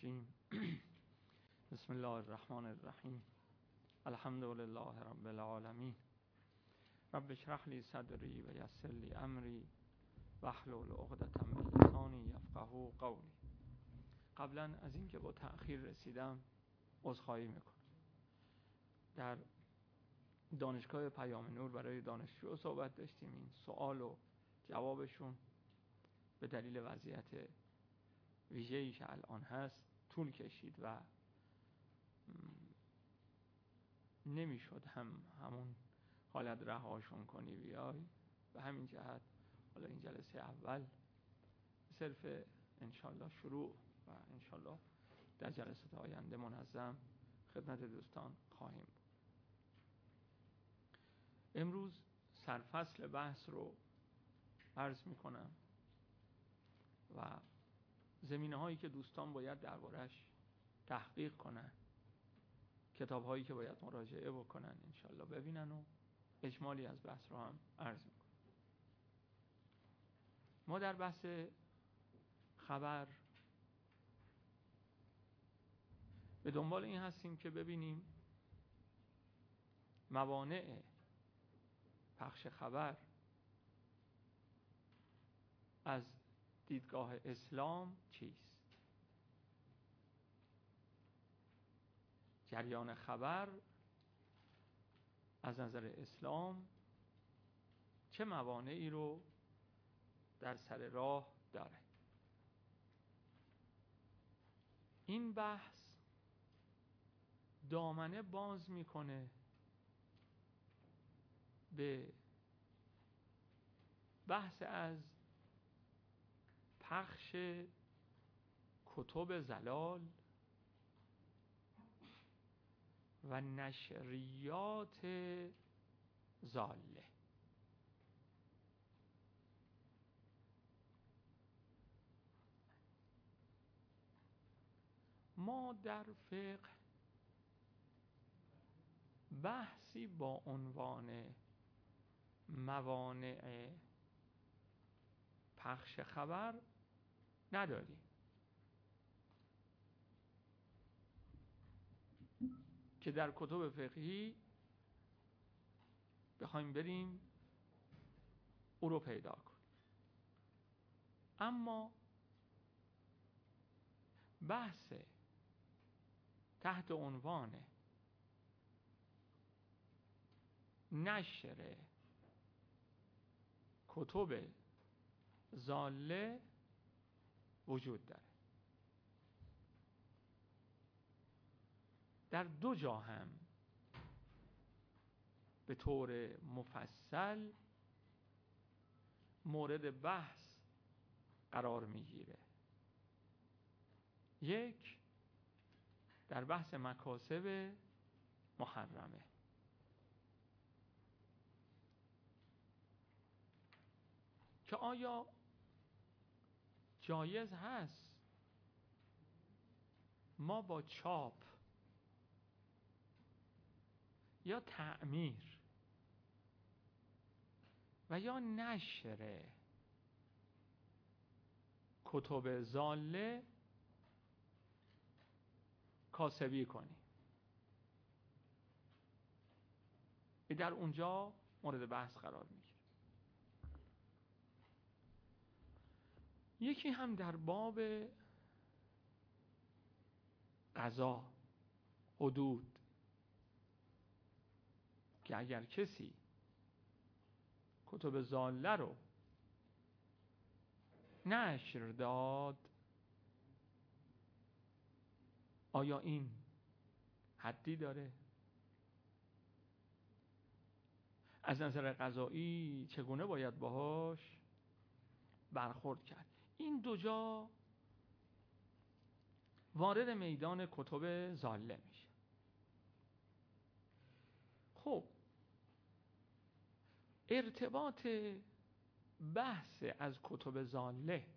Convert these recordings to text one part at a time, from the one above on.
الرجیم. بسم الله الرحمن الرحیم. الحمد لله رب العالمین. رب اشرح لی صدری و یسر لی امری واحلل عقدة من لسانی یفقهوا قولی. قبلا از اینکه با تأخیر رسیدم عذرخواهی میکنم. در دانشگاه پیام نور برای دانشجو صحبت داشتیم. این سوال و جوابشون به دلیل وضعیت ویژه‌ای که الان هست طول کشید و نمیشد همون حالت رهاشون کنی بیای. به همین جهت حالا این جلسه اول صرف انشالله شروع و انشالله در جلسات آینده منظم خدمت دوستان خواهیم بود. امروز سرفصل بحث رو عرض میکنم و زمینه هایی که دوستان باید دربارش تحقیق کنن، کتاب هایی که باید مراجعه بکنن انشالله ببینن و اجمالی از بحث رو هم عرض میکنم. ما در بحث خبر به دنبال این هستیم که ببینیم موانع پخش خبر از دیدگاه اسلام چیست؟ جریان خبر از نظر اسلام چه موانعی رو در سر راه داره؟ این بحث دامنه باز میکنه به بحث از پخش کتب ضلال و نشریات ضاله. ما در فقه بحثی با عنوان موانع پخش خبر نداریم که در کتب فقهی بخوایم بریم او رو پیدا کنیم. اما بحث تحت عنوان نشر کتب ضاله وجود داره. در دو جا هم به طور مفصل مورد بحث قرار میگیره. یک در بحث مکاسب محرمه که آیا جایز هست ما با چاپ یا تعمیر و یا نشر کتب ضاله کاسبی کنیم؟ در اونجا مورد بحث قرار میگیره. یکی هم در باب قضا، حدود، که اگر کسی کتب ضاله رو نشر داد آیا این حدی داره؟ از نظر قضایی چگونه باید باهاش برخورد کرد؟ این دو جا وارد میدان کتب ضاله میشه. خب ارتباط بحث از کتب ضاله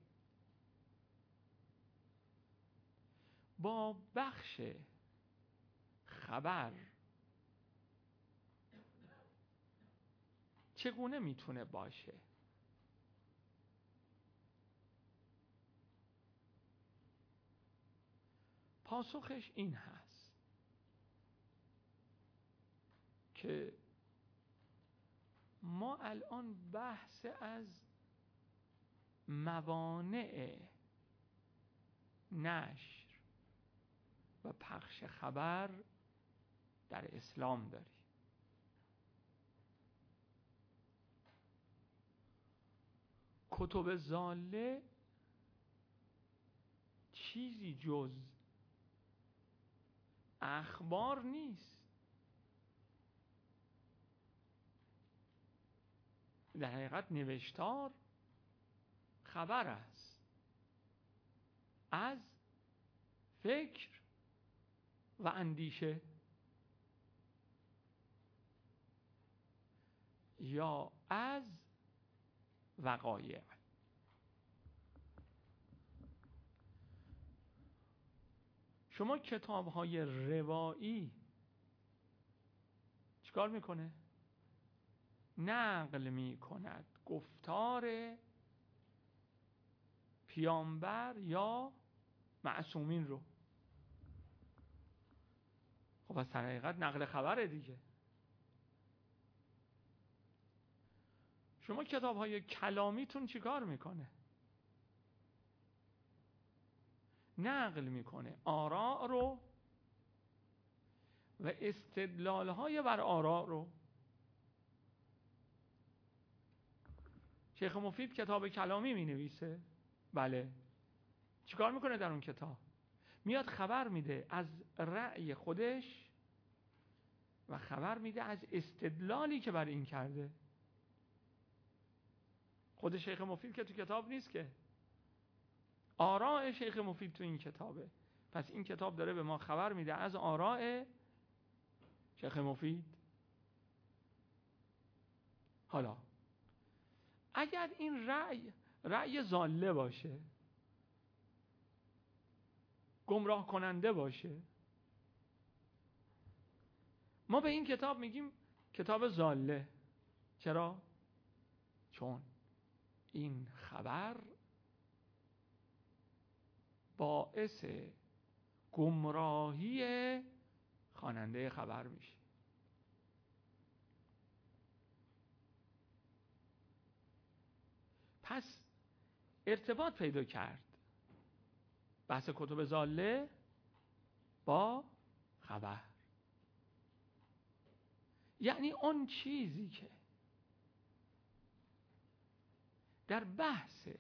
با بخش خبر چگونه میتونه باشه؟ پاسخش این هست که ما الان بحث از موانع نشر و پخش خبر در اسلام داریم. کتب ضاله چیزی جز اخبار نیست، در حقیقت نوشتار خبر است از فکر و اندیشه یا از وقایع. شما کتاب‌های روایی چیکار میکنه؟ نقل میکند گفتار پیامبر یا معصومین رو. خب از حقیقت نقل خبره دیگه. شما کتاب‌های کلامیتون چیکار میکنه؟ نقل میکنه آراء رو و استدلال‌های بر آراء رو. شیخ مفید کتاب کلامی می نویسه؟ بله. چیکار میکنه در اون کتاب؟ میاد خبر میده از رأی خودش و خبر میده از استدلالی که بر این کرده. خود شیخ مفید که تو کتاب نیست که، آراء شیخ مفید تو این کتابه. پس این کتاب داره به ما خبر میده از آراء شیخ مفید. حالا اگر این رأی ضاله باشه، گمراه کننده باشه، ما به این کتاب میگیم کتاب ضاله. چرا؟ چون این خبر باعث گمراهی خواننده خبر میشه. پس ارتباط پیدا کرد بحث کتب ضاله با خبر. یعنی اون چیزی که در بحث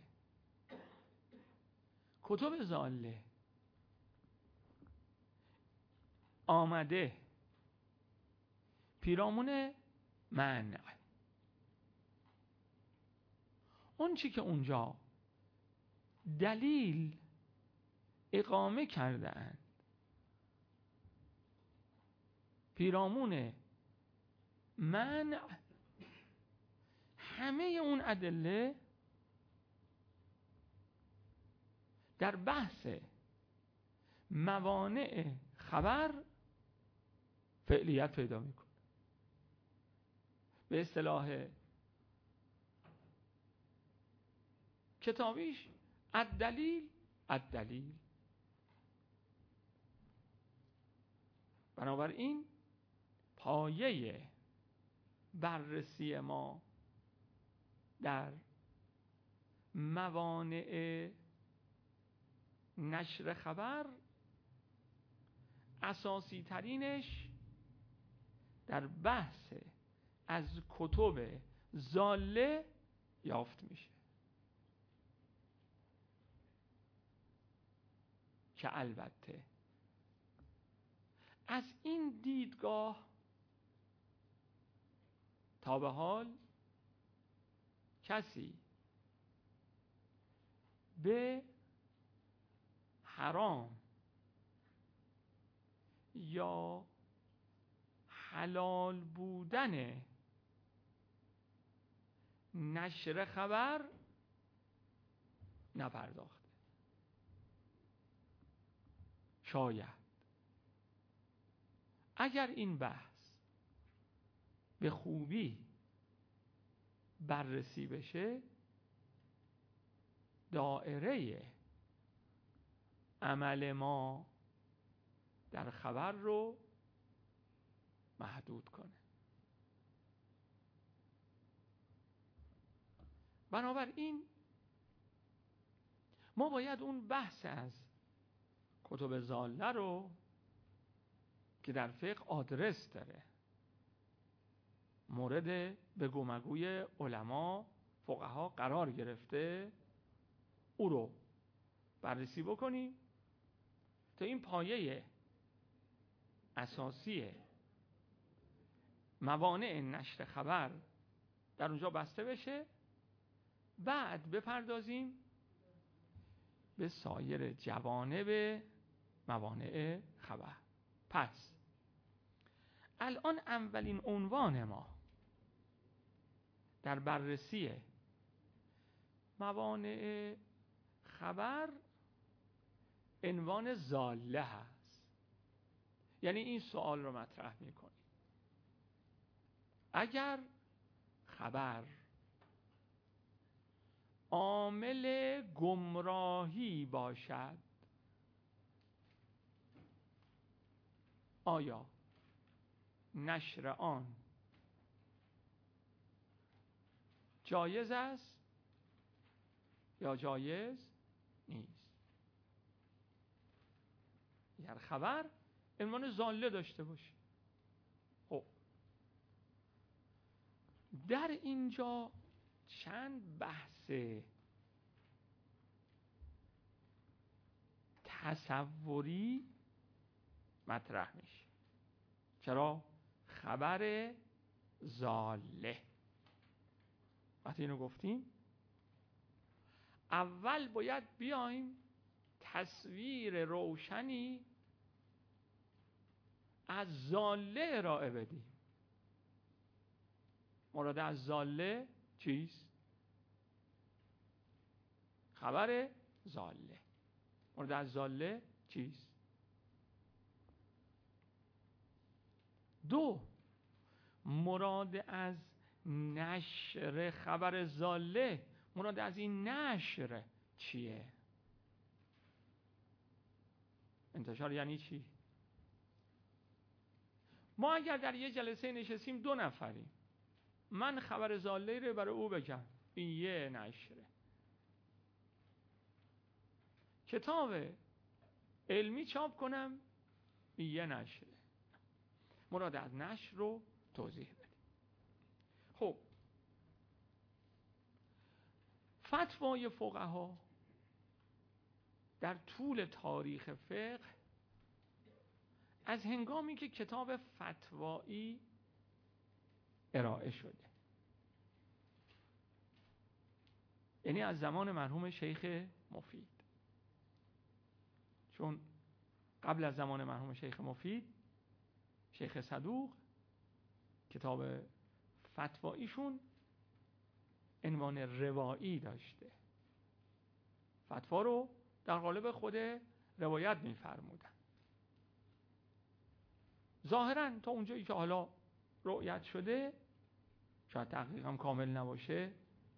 کتب ضاله آمده پیرامون منع، اون چی که اونجا دلیل اقامه کرده اند پیرامون منع، همه اون ادله در بحث موانع خبر فعلیت پیدا میکنه. به اصطلاح کتابیش الدلیل. بنابراین پایه بررسی ما در موانع نشر خبر اساسی ترینش در بحث از کتب ضاله یافت میشه که البته از این دیدگاه تا به حال کسی به حرام یا حلال بودن نشر خبر نپرداخته. شاید اگر این بحث به خوبی بررسی بشه، دایره عمل ما در خبر رو محدود کنه. بنابراین ما باید اون بحث از کتب ضاله رو که در فقه آدرس داره، مورد بگو مگوی علما فقها قرار گرفته، او رو بررسی بکنیم تا این پایه اساسی موانع نشر خبر در اونجا بسته بشه. بعد بپردازیم به سایر جوانب موانع خبر. پس الان اولین عنوان ما در بررسی موانع خبر عنوان ضاله هست. یعنی این سوال رو مطرح می‌کنیم: اگر خبر عامل گمراهی باشد، آیا نشر آن جایز است یا جایز نیست؟ اگر خبر عنوان ضاله داشته باشه، خب در اینجا چند بحث تصوری مطرح میشه. چرا؟ خبر ضاله. وقتی اینو گفتیم اول باید بیایم تصویر روشنی از ضاله ارائه بدیم. مراد از ضاله چیست؟ خبر ضاله. مراد از ضاله چیست؟ دو، مراد از نشر خبر ضاله، مراد از این نشر چیه؟ انتشار یعنی چی؟ ما اگر در یه جلسه نشستیم 2 نفریم، من خبر ضاله رو برای او بگم، این یه نشره. کتاب علمی چاپ کنم، این یه نشره. مراد از نشر رو توضیح بدیم. خب فتوای فقها در طول تاریخ فقه از هنگامی که کتاب فتوایی ارائه شده، یعنی از زمان مرحوم شیخ مفید، چون قبل از زمان مرحوم شیخ مفید شیخ صدوق کتاب فتواییشون عنوان روایی داشته، فتوا رو در قالب خود روایت می‌فرمودن. ظاهراً تا اونجایی که حالا رؤیت شده، شاید تحقیق هم کامل نباشه،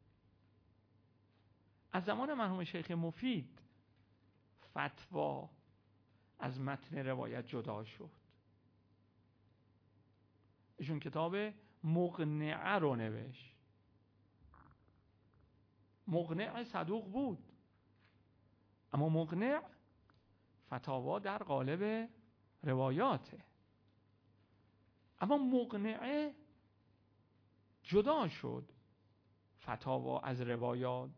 از زمان مرحوم شیخ مفید فتوا از متن روایت جدا شد. ایشون کتاب مقنعه رو نوشت. مقنع صدوق بود، اما مقنع فتاوا در قالب روایاته. اما مقنعه جدا شد فتاوا از روایات.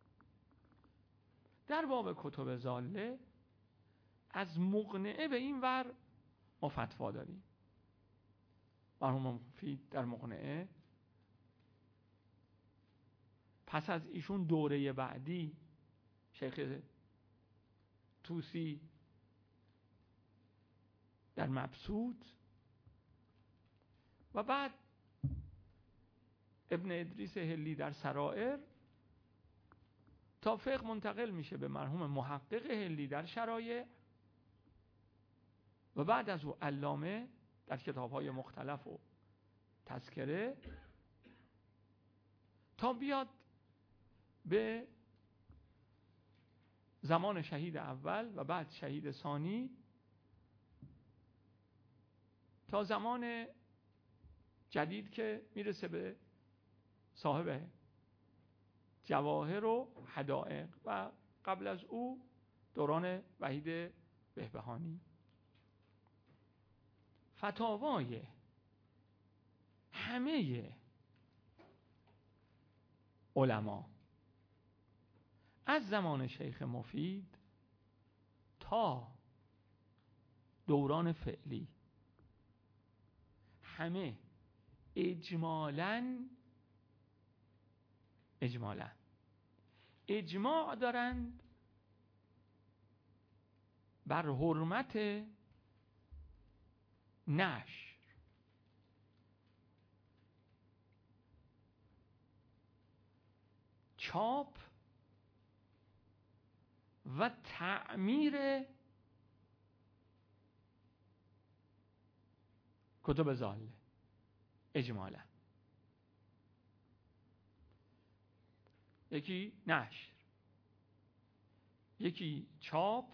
در باب کتب ضاله از مقنعه به این ور ما فتوا داریم. مرحوم مفید در مقنعه، پس از ایشون دوره بعدی شیخ طوسی در مبسوط و بعد ابن ادریس هلی در سرائر، تا فقه منتقل میشه به مرحوم محقق هلی در شرایع و بعد از او علامه در کتاب‌های مختلف و تذکره، تا بیاد به زمان شهید اول و بعد شهید ثانی تا زمان جدید که میرسه به صاحب جواهر و حدائق و قبل از او دوران وحید بهبهانی. فتاوای همه علما از زمان شیخ مفید تا دوران فعلی همه اجماع دارند بر حرمت نشر، چاپ و تعمیر کتب ضاله. اجمالا یکی نشر، یکی چاپ،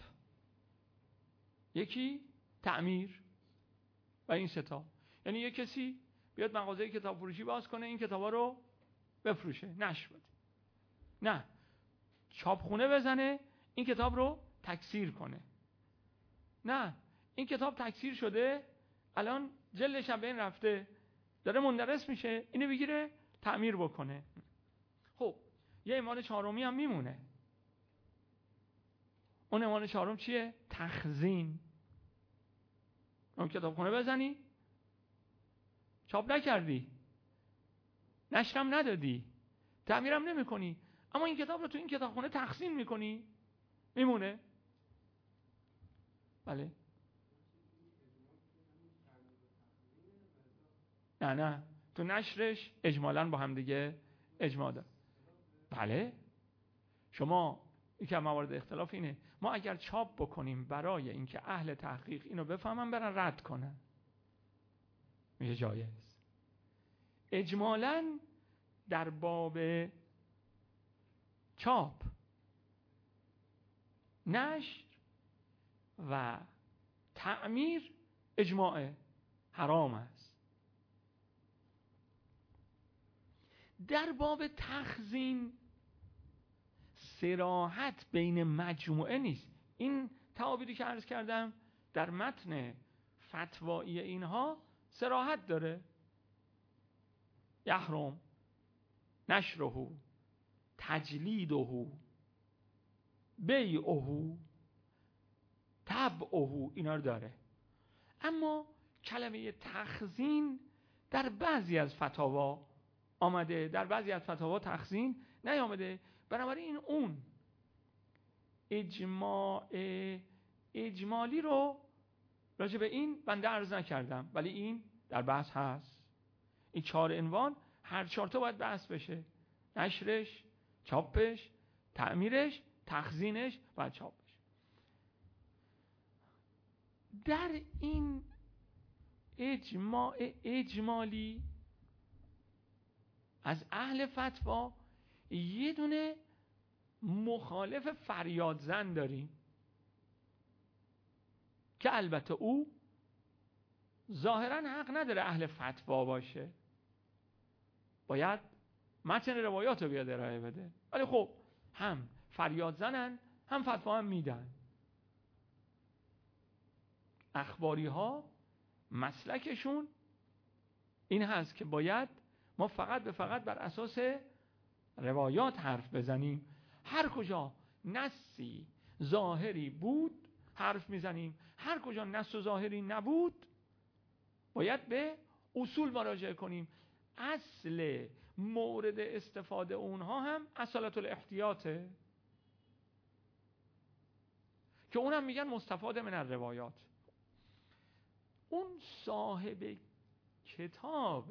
یکی تعمیر و این ستا. یعنی یک کسی بیاد مغازه کتاب فروشی باز کنه، این کتابا رو بفروشه، نشر بده. نه، چاپخونه بزنه این کتاب رو تکثیر کنه. نه، این کتاب تکثیر شده، الان جلدش هم بین رفته، داره مندرس میشه، اینو بگیره تعمیر بکنه. خب یه ایمان چهارمی هم میمونه. اون ایمان چهارم چیه؟ تخزین. اون کتابخونه بزنی، چاپ نکردی، نشرم ندادی، تعمیرم نمی کنی، اما این کتاب رو تو این کتابخونه تخزین میکنی، میمونه. بله. نه تو نشرش اجمالاً با هم دیگه اجماع دارن. بله. شما یکی از موارد اختلاف اینه، ما اگر چاپ بکنیم برای اینکه اهل تحقیق اینو بفهمن برن رد کنن، میشه جایز. اجمالاً در باب چاپ، نشر و تعمیر اجماع حرام است. در باب تخزین صراحت بین مجموعه نیست. این تعابیری که عرض کردم در متن فتوایی اینها صراحت داره. یحرم نشره، تجلیده، بیعه، طبعه، اینا رو داره. اما کلمه تخزین در بعضی از فتاوا آمده، در بعضی از فتاوا تخزین نیامده. بنابراین اون اجمالی رو راجع به این بنده عرض نکردم، ولی این در بحث هست. این 4 عنوان هر 4 تا باید بحث بشه: نشرش، چاپش، تعمیرش، تخزینش و چاپش. در این اجمالی از اهل فتوا یه دونه مخالف فریادزن داریم که البته او ظاهرا حق نداره اهل فتوا باشه، باید متن روایات رو بیاد ارائه بده، ولی خب هم فریادزنن هم فتوا هم میدن. اخباری ها مسلکشون این هست که باید ما فقط بر اساس روایات حرف بزنیم. هر کجا نصی ظاهری بود حرف میزنیم، هر کجا نص و ظاهری نبود باید به اصول مراجعه کنیم. اصل مورد استفاده اونها هم اصالت الاحتیاطه که اونم میگن مستفاد من الروایات. اون صاحب کتاب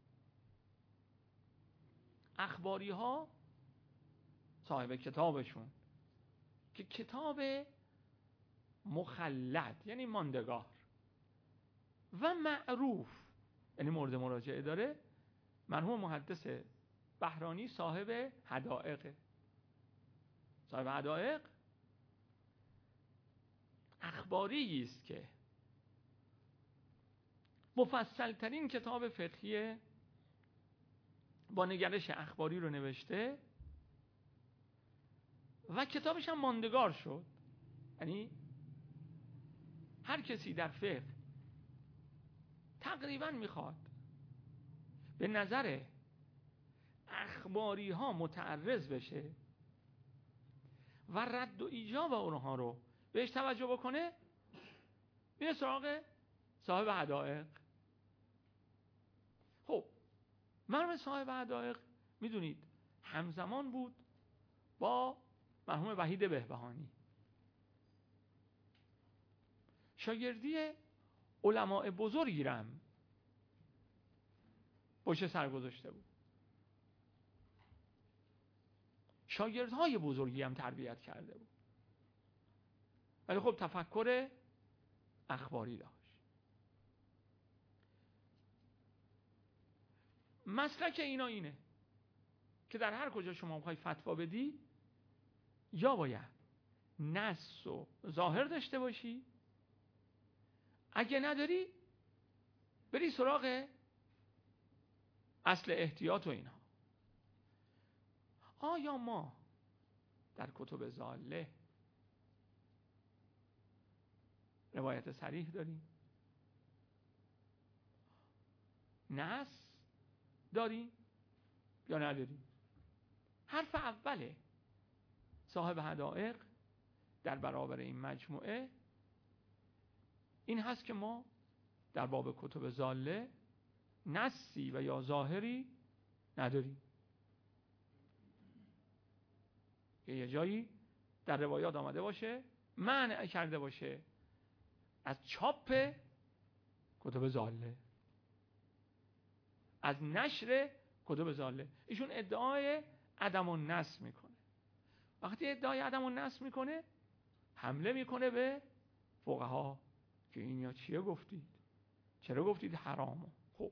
اخباری ها، صاحب کتابشون که کتاب مخلد یعنی ماندگار و معروف یعنی مورد مراجعه داره، مرحوم محدث بهرانی صاحب حدائق. صاحب حدائق اخباری است که مفصل ترین کتاب فقهی با نگرش اخباری رو نوشته و کتابش هم ماندگار شد. یعنی هر کسی در فقه تقریبا میخواد به نظر اخباری ها متعرض بشه و رد و ایجاب اونها رو بهش توجه بکنه، میره سراغ صاحب حدائق. خب مرحوم صاحب حدائق میدونید همزمان بود با مرحوم وحید بهبهانی، شاگردی علماء بزرگی رم پشت سر گذاشته بود، شاگردهای بزرگی هم تربیت کرده بود، ولی خب تفکر اخباری داشت. مسلک اینا اینه که در هر کجا شما بخوای فتوا بدی یا باید نص و ظاهر داشته باشی، اگه نداری بری سراغ اصل احتیاط و اینها. آیا ما در کتب ضاله روایت صریح داریم؟ نص داریم یا نداریم؟ حرف اوله صاحب حدائق در برابر این مجموعه این هست که ما در باب کتب ضاله نصی و یا ظاهری نداریم. یه جایی در روایات آمده باشه منع کرده باشه از چاپ کتب ضاله، از نشر کتب ضاله. ایشون ادعای عدم النص میکنه. وقتی ادعای عدم النص میکنه حمله میکنه به فقها که این یا چیه گفتید، چرا گفتید حرامه. خب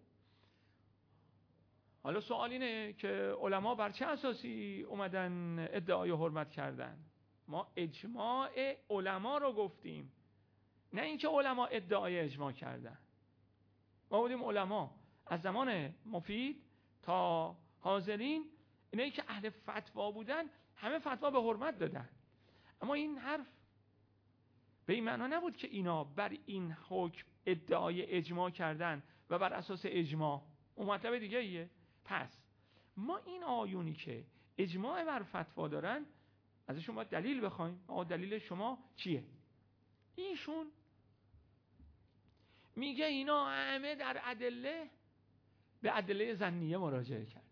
حالا سوال اینه که علما بر چه اساسی اومدن ادعای حرمت کردن؟ ما اجماع علما رو گفتیم، نه اینکه علما ادعای اجماع کردن. ما بودیم علما از زمان مفید تا حاضرین، اینایی که اهل فتوا بودن همه فتوا به حرمت دادن. اما این حرف به این معنا نبود که اینا بر این حکم ادعای اجماع کردن و بر اساس اجماع. اون مطلب دیگه ایه. پس ما این آیونی که اجماع بر فتوا دارن ازشون باید دلیل بخوایم. دلیل شما چیه؟ ایشون میگه اینا همه در ادله به ادله ظنیه مراجعه کردن،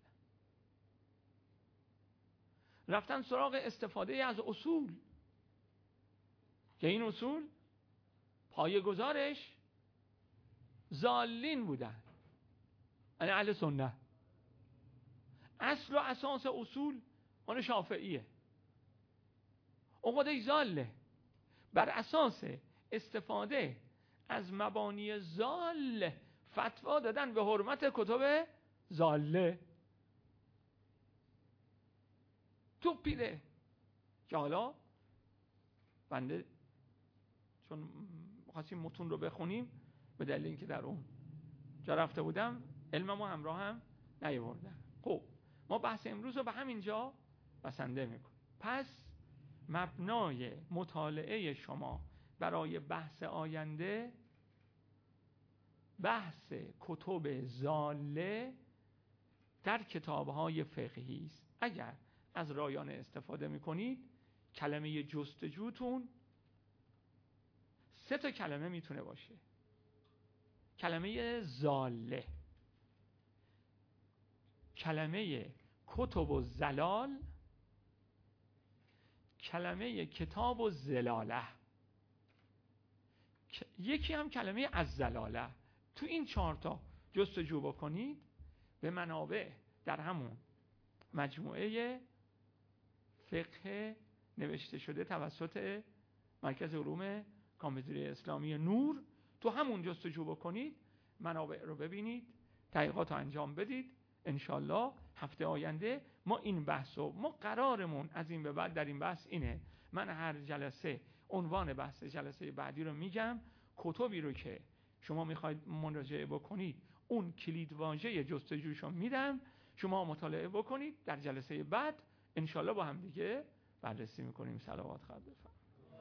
رفتن سراغ استفاده از اصول که این اصول پایه‌گذارش ضالین بودن، یعنی اهل سنت. اصل و اساس اصول اون شافعیه، عقدش ضاله. بر اساس استفاده از مبانی ضال فتوا دادن به حرمت کتب ضاله. تو پیره که حالا بنده چون خواستیم متون رو بخونیم به دلیل اینکه در اون جا رفته بودم علممو همراه هم نیاوردم. خب ما بحث امروز رو به همین جا بسنده میکنیم. پس مبنای مطالعه شما برای بحث آینده بحث کتب ضاله در کتاب‌های فقهی است. اگر از رایانه استفاده میکنید کلمه جستجوتون 3 تا کلمه میتونه باشه: کلمه ضاله، کلمه کتب الضلال، کلمه کتاب الضلاله، یکی هم کلمه الضلاله. تو این 4 تا جستجو بکنید به منابع در همون مجموعه فقه نوشته شده توسط مرکز علوم کامپیوتری اسلامی نور، تو همون جستجو بکنید، منابع رو ببینید، تحقیقات رو انجام بدید. انشالله هفته آینده ما این بحثو، ما قرارمون از این به بعد در این بحث اینه، من هر جلسه عنوان بحث جلسه بعدی رو میگم، کتبی رو که شما میخواید مراجعه بکنید، اون کلید واژه جستجوشو میدم، شما مطالعه بکنید، در جلسه بعد انشالله با هم دیگه بررسی میکنیم. صلوات خواهد بفرمایید.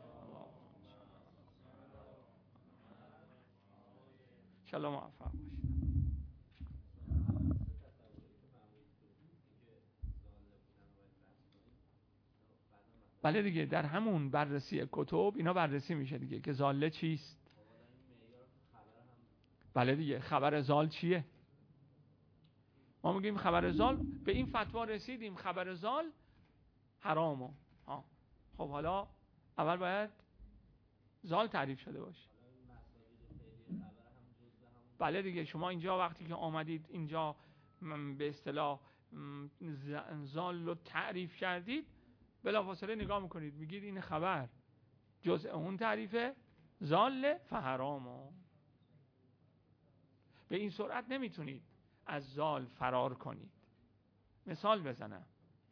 انشالله موفق باشید. بله دیگه، در همون بررسی کتب اینا بررسی میشه دیگه که ضاله چیست. بله دیگه، خبر ضال چیه؟ ما میگیم خبر ضال، به این فتوا رسیدیم خبر ضال حرامه. خب حالا اول باید ضال تعریف شده باشه. بله دیگه، شما اینجا وقتی که آمدید اینجا به اصطلاح ضال رو تعریف کردید، بلافاصله نگاه میکنید میگید این خبر جزء اون تعریفه، ضال فحرامه. به این سرعت نمیتونید از ضال فرار کنید. مثال بزنم،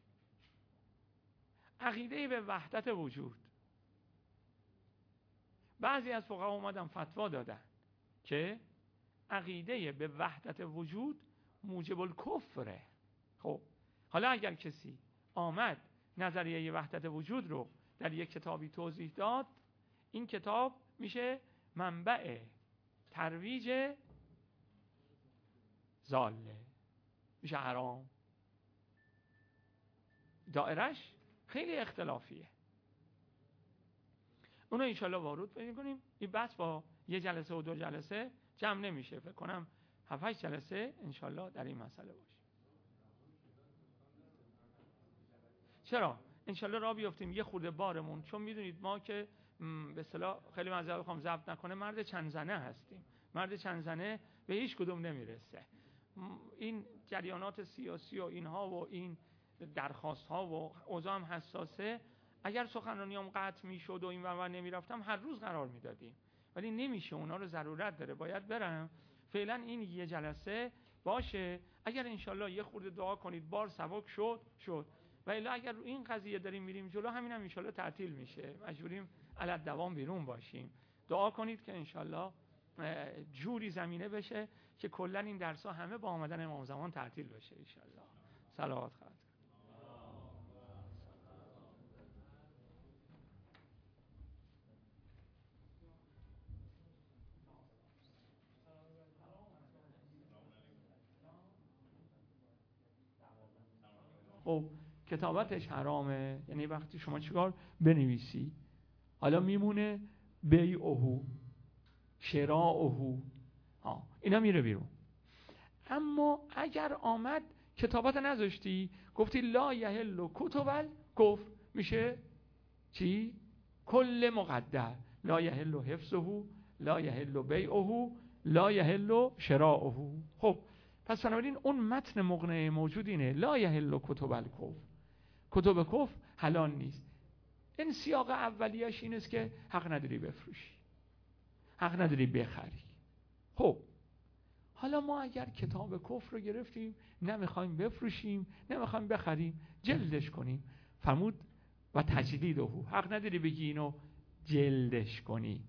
عقیده به وحدت وجود. بعضی از فقها اومدن فتوا دادن که عقیده به وحدت وجود موجب الکفره. خب حالا اگر کسی آمد نظریه وحدت وجود رو در یک کتابی توضیح داد، این کتاب میشه منبع ترویج ضاله، میشه حرام. دائرش خیلی اختلافیه، اونو انشالله وارد پیدا کنیم. این بحث با یه جلسه و 2 جلسه جمع نمیشه، فکر کنم 7-8 جلسه انشالله در این مسئله باشه. چرا؟ انشالله راه بیافتیم یه خورده بارمون، چون میدونید ما که به اصطلاح خیلی معذرت بخوام ضبط نکنه مرد چند زنه هستیم. مرد چند زنه به هیچ کدوم نمیرسه. این جریانات سیاسی و اینها و این درخواست ها و اوضاع هم حساسه. اگر سخنرانیام قطع میشد و این ور نمیرفتم هر روز قرار میدادیم، ولی نمیشه، اونا رو ضرورت داره، باید برم. فعلا این یه جلسه باشه. اگر انشالله یه خورده دعا کنید بار سبک شد و الا اگر این قضیه داریم میریم جلو، همین هم انشالله تعطیل میشه، مجبوریم علی دوام بیرون باشیم. دعا کنید که انشالله جوری زمینه بشه که کلا این درس ها همه با آمدن امام زمان تعطیل بشه انشالله. صلوات خواهد. خب کتابتش حرامه، یعنی وقتی شما چیکار بنویسی، حالا میمونه بیعهو، شراعهو، اینا میره بیرون. اما اگر آمد کتابت نذاشتی، گفتی لا یحل کتب کفر، میشه چی؟ کل مقدر، لا یحل حفظه، لا یحل بیعه، لا یحل شراعه. خب پس بنابراین اون متن مقنعه موجود اینه، لا یحل کتب الکفر، کتب کفر حلال نیست. این سیاق اولیش این است که حق نداری بفروشی، حق نداری بخری. خب حالا ما اگر کتاب کفر رو گرفتیم، نمیخوایم بفروشیم، نمیخوایم بخریم، جلدش کنیم، فرمود و تجلیده، حق نداری بگی اینو جلدش کنی.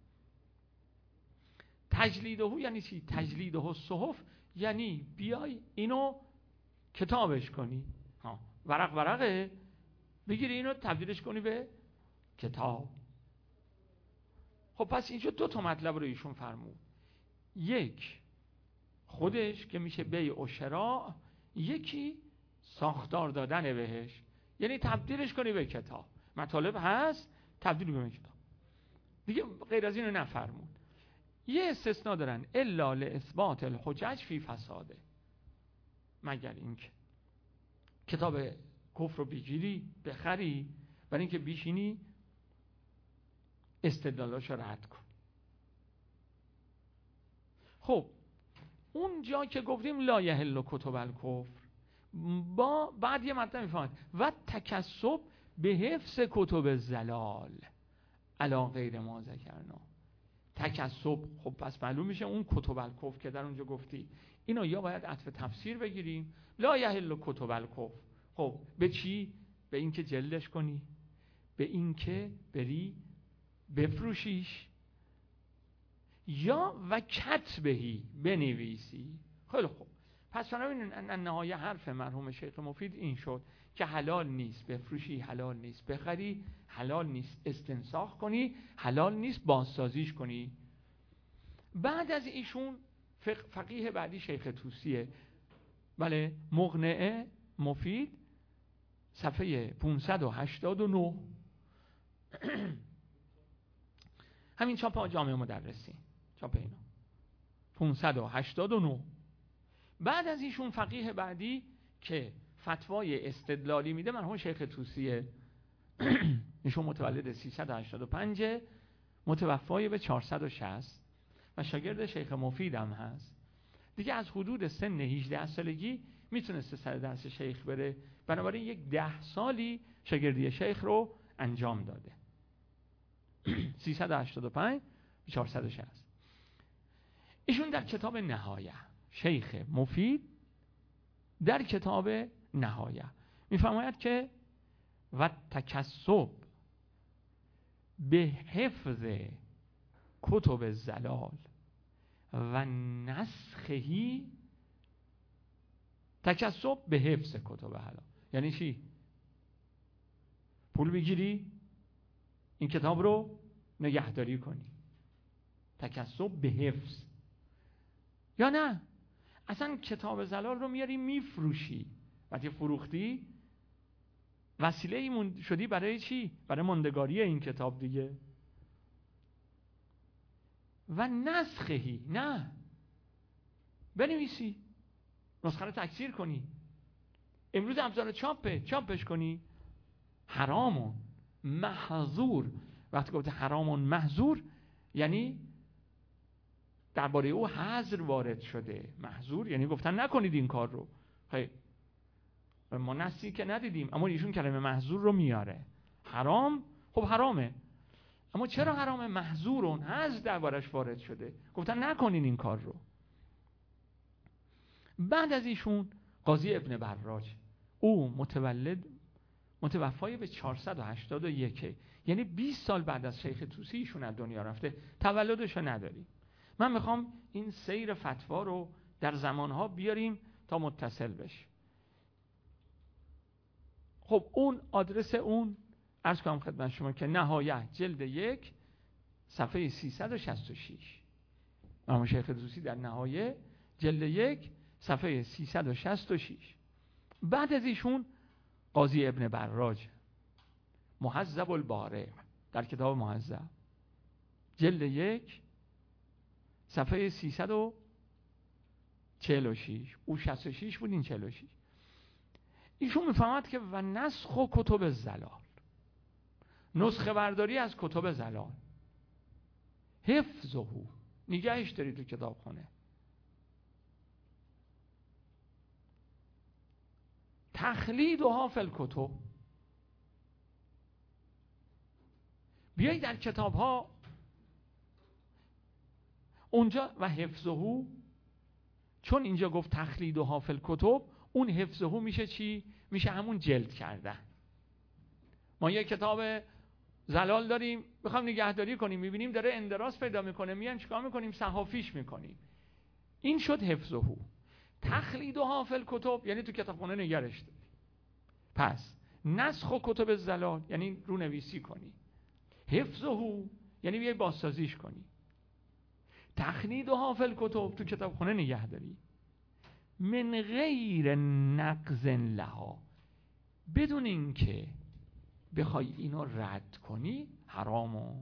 تجلیده یعنی چی؟ تجلیده صحف یعنی بیای اینو کتابش کنی، ورقه بگیری اینو تبدیلش کنی به کتاب. خب پس اینجا 2 مطلب رو ایشون فرمود، یک خودش که میشه بیع و شراع، یکی ساختار دادن بهش، یعنی تبدیلش کنی به کتاب. مطالب هست تبدیل کنی به کتاب دیگه، غیر از اینو نفرمود. یه استثناء دارن، الا لاثبات الحجج فی فساده، مگر اینکه کتاب کفر رو بگیری بخری برای اینکه بیشینی استدلالاشو رد کن. خب اون جا که گفتیم لا یحل کتب الکفر، با بعد یه مطلب میفهمد و تکسب به حفظ کتب الزلال علی غیر ما ذکرنا. تکسب، خب پس معلوم میشه اون کتب الکفر که در اونجا گفتی، اینو یا باید عطف تفسیر بگیریم، لا یحل کتب الکفر. خب به چی؟ به این که جلدش کنی، به این که بری بفروشیش، یا و کتبهی بنویسی. خیلی خوب، پس بنابراین نهایه حرف مرحوم شیخ مفید این شد که حلال نیست بفروشی، حلال نیست بخری، حلال نیست استنساخ کنی، حلال نیست بازسازیش کنی. بعد از ایشون فقیه بعدی شیخ طوسیه، بله، مقنعه مفید، صفحه 589 همین چاپ جامعه مدرسین، چاپ اینا 589. بعد از ایشون فقیه بعدی که فتوای استدلالی میده مرحوم شیخ طوسیه. ایشون متولد 385، متوفای به 460 و شاگرد شیخ مفید هم هست. دیگه از حدود سن 18 سالگی میتونسته سر درس شیخ بره، بنابراین یک 10 سالی شاگردی شیخ رو انجام داده. 385 460. ایشون در کتاب نهایه، شیخ مفید در کتاب نهایه میفرماید که و تکسب به حفظ کتب الزلال و نسخهی، تکسب به حفظ کتب حلال یعنی چی؟ پول بگیری این کتاب رو نگهداری کنی، تکسب به حفظ. یا نه اصلا کتاب زلال رو میاری میفروشی، وقتی فروختی وسیله ای شدی برای چی؟ برای ماندگاری این کتاب دیگه. و نسخهی، نه بنویسی، نسخه رو تکثیر کنی، امروز ابزار چاپش کنی. حرامون محظور، وقتی گفته حرامون محظور یعنی درباره او حظر وارد شده. محظور یعنی گفتن نکنید این کار رو. خیلی ما نصی که ندیدیم، اما ایشون کلمه محظور رو میاره. حرام، خب حرامه، اما چرا حرامه؟ محظورون، حظر دربارش وارد شده، گفتن نکنین این کار رو. بعد از ایشون قاضی ابن براج، او متوفای به 481، یعنی 20 سال بعد از شیخ طوسی ایشون از دنیا رفته، تولدش رو نداریم. من میخوام این سیر فتوا رو در زمانها بیاریم تا متصل بشه. خب اون آدرس اون عرض کنم خدمت شما که نهایه جلد 1 صفحه 366. مرحوم شیخ طوسی در نهایه جلد 1 صفحه 366. بعد از ایشون قاضی ابن براج، مهذب البارع در کتاب مهذب جلد 1 صفحه 346. او 66 بود، این 46. ایشون میفهمد که و نسخ و کتب زلال، نسخه برداری از کتب زلال، حفظه، نگهش داری تو کتابخانه، تخلیدها فی الکتب، بیایی در کتاب ها اونجا و حفظه، چون اینجا گفت تخلیدها فی الکتب، اون حفظه میشه چی؟ میشه همون جلد کردن. ما یک کتاب زلال داریم بخوام نگهداری کنیم، میبینیم داره اندراس پیدا میکنه، میایم چیکار میکنیم؟ صحافیش میکنیم. این شد حفظه. تخلیدها فی الکتب یعنی تو کتابخانه نگرش داری. پس نسخ و کتب زلال یعنی رو نویسی کنی، حفظه یعنی بیای بازسازیش کنی، تخلیدها فی الکتب تو کتابخانه نگه داری، من غیر نقض لها، بدون اینکه بخوای اینو رد کنی، حرامه.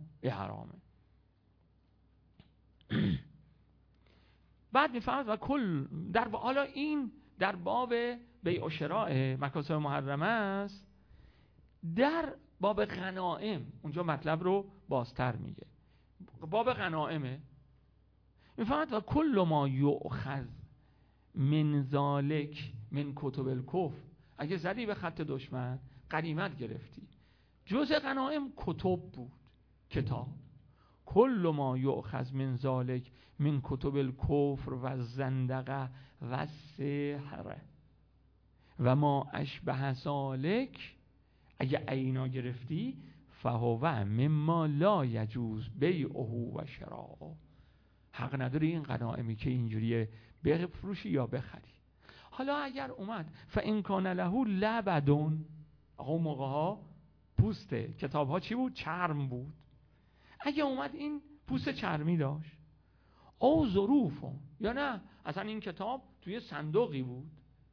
بعد میفهمد و کل حالا این در باب بیع و شراء مکاسب محرمه است. در باب غنائم اونجا مطلب رو بازتر میگه. باب غنائمه میفهمد و کل ما یؤخذ من ذالک من کتب الکفر، اگه زدی به خط دشمن غنیمت گرفتی، جز غنائم کتب بود، کتاب. کل ما یؤخذ من ذالک من کتب الکفر و الزندقه و السحر و ما اشبه ذالک، اگه عینا گرفتی، فهو مما لا یجوز بیعه و شراءه، حق نداری این غنایمی که اینجوریه بفروشی یا بخری. حالا اگر اومد فإن کان له لبدون، اون موقع ها پوست کتاب ها چی بود؟ چرم بود. اگه اومد این پوست چرمی داشت، او ظروفون، یا نه اصلا این کتاب توی صندوقی بود،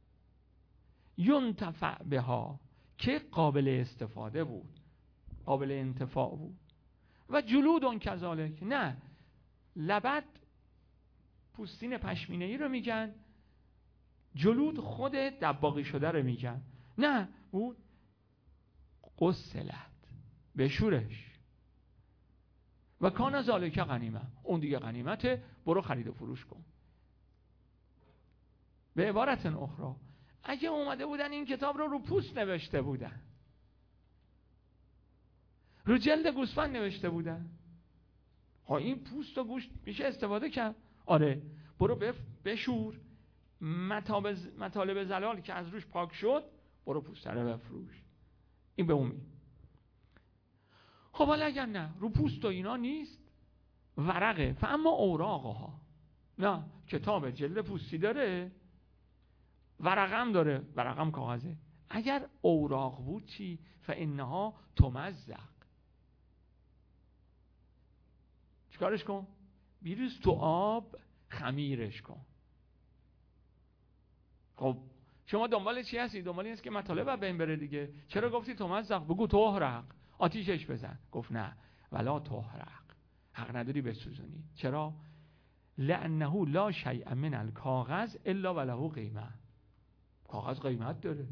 ینتفع بها، که قابل استفاده بود، قابل انتفاع بود، و جلودون کذالک، نه لبد پوستین پشمینه‌ای رو میگن، جلود خود دباغی شده رو میگن، نه بود قسلت، بشورش، و کان ذالک غنیمه، اون دیگه غنیمته، برو خرید و فروش کن. به عبارت اخرى اگه اومده بودن این کتاب رو پوست نوشته بودن، رو جلد گوسفند نوشته بودن، ها این پوست و گوشت میشه استفاده کرد، آره برو بشور، مطالب زلال که از روش پاک شد برو پوست رو بفروش. این به اون خب حالا اگر نه رو پوست و اینا نیست، ورقه، فاما اوراقها، نه کتاب جلد پوستی داره، ورقم داره، ورقم کاغذه، اگر اوراق بود چی؟ فانها تمزق، چیکارش کن؟ بیریز تو آب خمیرش کن. خب شما دنبال چی هستی؟ دنبال این است که مطالب بین بره دیگه. چرا گفتی تمزق؟ بگو تحرق، آتیشش بزن. گفت نه ولا تحرق، حق نداری بسوزونی. چرا؟ لانه لا شیء من الکاغذ الا وله قیمه، کاغذ قیمت داره،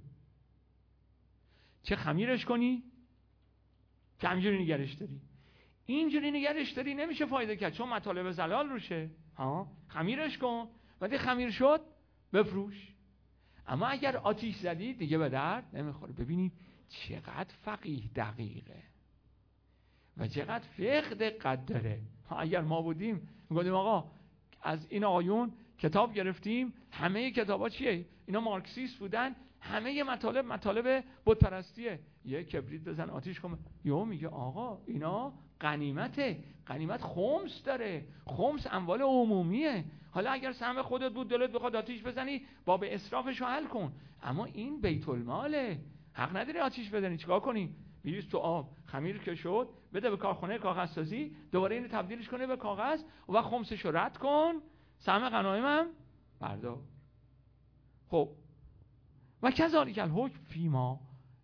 چه خمیرش کنی که همینجوری نگرش داری، اینجوری نگرش داری نمیشه فایده کرد، چون مطالب زلال روشه. خمیرش کن، وقتی خمیر شد بفروش. اما اگر آتیش زدی دیگه به درد نمیخوره. ببینید چقدر فقیه دقیقه و چقدر فقه دقت داره. اگر ما بودیم میگفتیم آقا از این آقایون کتاب گرفتیم، همه کتابا چیه؟ اینا مارکسیست بودن، همه مطالب بت پرستیه، یه کبریت بزن آتیش کن. یهو میگه آقا اینا غنیمته، غنیمت خمس داره، خمس اموال عمومیه. حالا اگر سهم خودت بود دلت بخواد آتیش بزنی باب اسرافش رو حل کن، اما این بیت الماله، حق نداری آتیش بزنی. چیکار کنی؟ بریز تو آب، خمیر که شد بده به کارخونه کاغذسازی، دوباره اینو تبدیلش کنه به کاغذ و خمسش رو رد کن، سهم غنایمم بردار. خب و کذالک الحکم فیما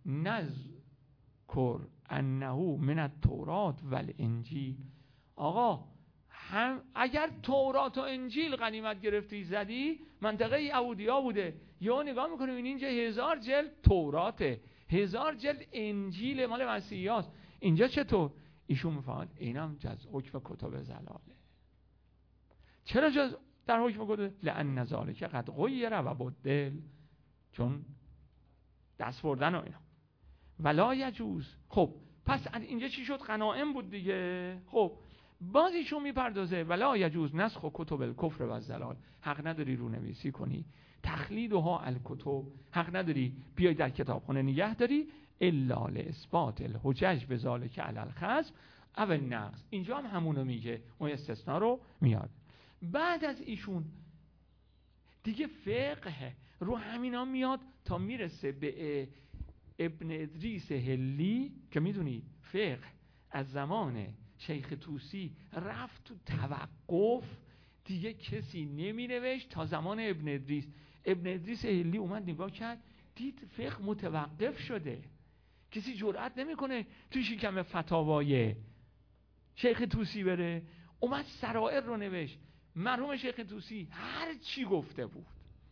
نذکر انه من التورات والانجیل. آقا هم اگر تورات و انجیل غنیمت گرفتی زدی، منطقه یهودیا بوده، یا نگاه میکنیم اینجا 1000 جلد توراته، 1000 جلد انجیل مال مسیحیاست، اینجا چطور؟ ایشون میفهمد اینم جز حکم کتب زلاله. چرا جز در حکم کتب؟ لأن ذالک قد غیر و بدل، چون دست بردن و اینا. ولا یجوز. خب پس اینجا چی شد؟ غنائم بود دیگه. خب باز ایشون میپردازه ولا یجوز نسخ کتب الکفر و الضلال، حق نداری رونویسی کنی، تخلیدها الکتب، حق نداری بیای در کتابخونه نگه داری، الا لاثبات الحجج بذالک علی الخصم او النقص. اینجا هم همونو میگه، اون استثناء رو میاد. بعد از ایشون دیگه فقه رو همینا میاد تا میرسه به ابن ادریس هلی که میدونید فقه از زمان شیخ طوسی رفت تو توقف، دیگه کسی نمی نوشت تا زمان ابن ادریس. ابن ادریس هلی اومد نگاه کرد، دید فقه متوقف شده، کسی جرئت نمیکنه تو شکم فتاوای شیخ طوسی بره. اومد سرائر رو نوشت. مرحوم شیخ طوسی هر چی گفته بود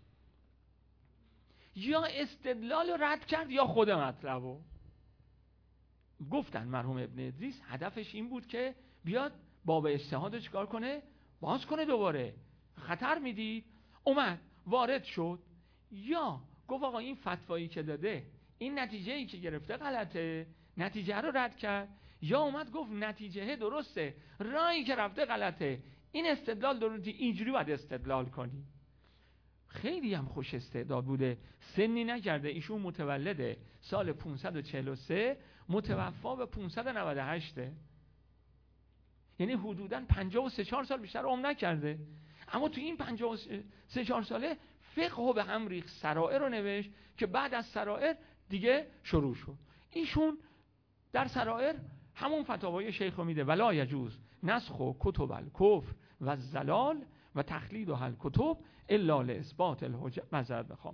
یا استدلال رو رد کرد یا خود مطلبو گفتن. مرحوم ابن ادریس هدفش این بود که بیاد باب اجتهاد چیکار کنه؟ باز کنه دوباره. خطر میدید، اومد وارد شد، یا گفت آقا این فتوایی که داده، این نتیجه‌ای که گرفته غلطه، نتیجه رو رد کرد، یا اومد گفت نتیجه درسته، راهی که رفته غلطه، این استدلال درسته، اینجوری باید استدلال کنی. خیلی هم خوش استعداد بوده، سنی نکرده. ایشون متولد سال 543، متوفا به 598. یعنی حدوداً 53-4 سال بیشتر عمر نکرده، اما تو این 53-4 ساله فقه رو به هم ریخت، سرائر رو نوشت که بعد از سرائر دیگه شروع شد. ایشون در سرائر همون فتاوای شیخ رو میده، ولا یجوز نسخ کتب الکفر و الزلال و تخلید الکتب الا لاثبات الحجه. معذرت بخوام،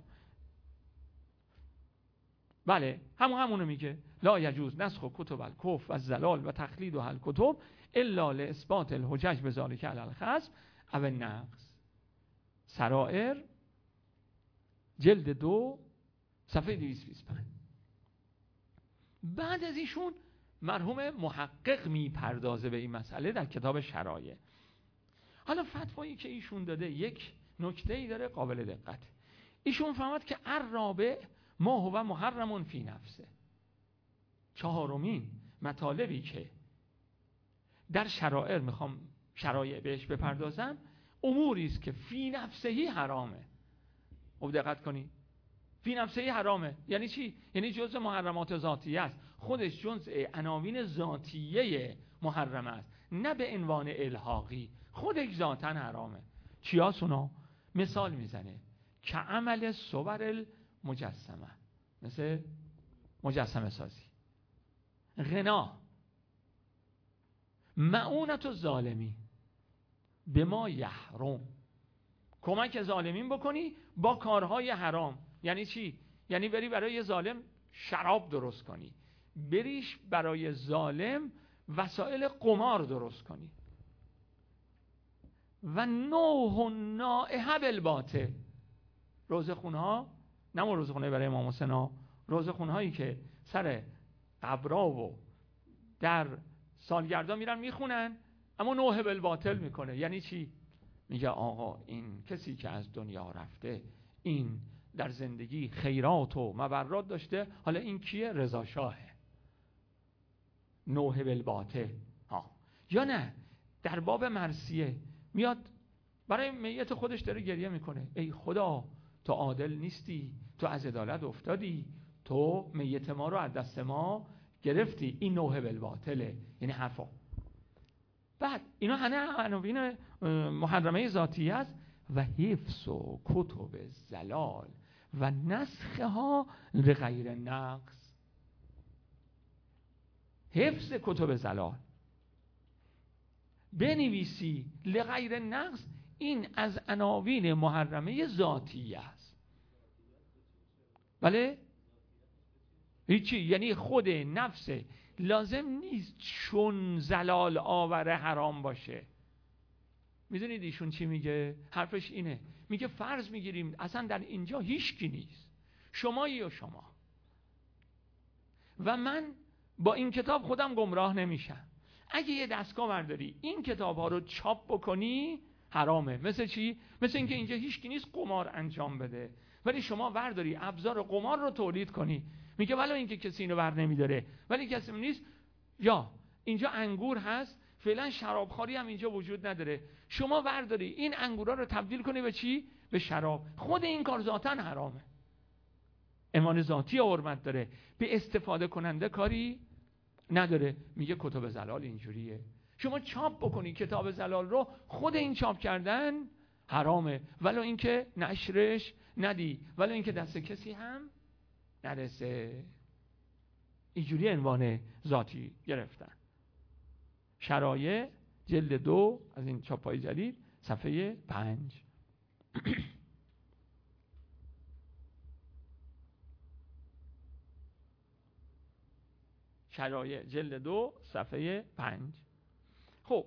بله همونو میگه، لا یجوز نسخ کتب الکفر و الزلال و تخلید الکتب الا لاثبات الحجج بذلک علی الخصم او النقص. سرائر جلد 2 صفحه 225. بعد از ایشون مرحوم محقق میپردازه به این مسئله در کتاب شرایع. حالا فتوایی که ایشون داده یک نکته‌ای داره قابل دقت. ایشون فهمد که الرابع ما هو محرم فی نفسه. چهارمین مطالبی که در شرائع میخوام شرایع بهش بپردازم، اموری است که فی نفسهی حرامه. خب دقت کنی، فی نفسهی حرامه یعنی چی؟ یعنی جزء محرمات ذاتیه است، خودش جزء عناوین ذاتیه محرم است، نه به عنوان الحاقی، خودش ذاتاً حرامه. چیاس اونا؟ مثال میزنه که عمل صور المجسمه، مثل مجسمه سازی، غنا، معونت الظالمی به ما یحرم، کمک ظالمین بکنی با کارهای حرام. یعنی چی؟ یعنی بری برای یه ظالم شراب درست کنی، بریش برای ظالم وسایل قمار درست کنی. و نوح نائحه بالباطل، روزخونه ها، نه روزخونه برای امام حسین، روزخونه هایی که سر قبرا و در سالگردا میرن میخونن، اما نوح بالباطل میکنه. یعنی چی؟ میگه آقا این کسی که از دنیا رفته، این در زندگی خیرات و مبرات داشته، حالا این کیه؟ رضا شاهه. نوح بالباطل. یا نه در باب مرثیه میاد برای میت خودش داره گریه میکنه، ای خدا تو عادل نیستی، تو از عدالت افتادی، تو میت ما رو از دست ما گرفتی. این نوح بالباطله، یعنی حرفا. بعد اینا همه عناوین محرمه ذاتی است. و حفظ و کتب زلال و نسخها لغیر نقص. حفظ کتب زلال، بنویسی لغیر نقص، این از عناوین محرمه ذاتی است. بله؟ هیچی، یعنی خود نفس لازم نیست چون زلال آور حرام باشه. میدونید ایشون چی میگه؟ حرفش اینه، میگه فرض میگیریم اصلا در اینجا هیچکی نیست، شمایی و شما و من با این کتاب خودم گمراه نمیشم. اگه یه دستگاه برداری این کتاب ها رو چاپ بکنی حرامه. مثل چی؟ مثل اینکه اینجا هیچکی نیست قمار انجام بده، ولی شما برداری ابزار قمار رو تولید کنی. میگه ولی اینکه کسی اینو بر نمیداره، ولی کسی نیست. یا اینجا انگور هست، فعلا شرابخواری هم اینجا وجود نداره، شما برداری این انگورا رو تبدیل کنی به چی؟ به شراب. خود این کار ذاتاً حرامه، عنوان ذاتی حرمت داره، به استفاده کننده کاری نداره. میگه کتب زلال اینجوریه، شما چاپ بکنی کتاب زلال رو، خود این چاپ کردن حرامه، ولی اینکه نشرش ندی، ولی اینکه دست کسی هم نرسه. اینجوری عنوان ذاتی گرفتن. شرایع جلد 2 از این چاپای جدید صفحه 5. شرایع جلد 2 صفحه 5. خب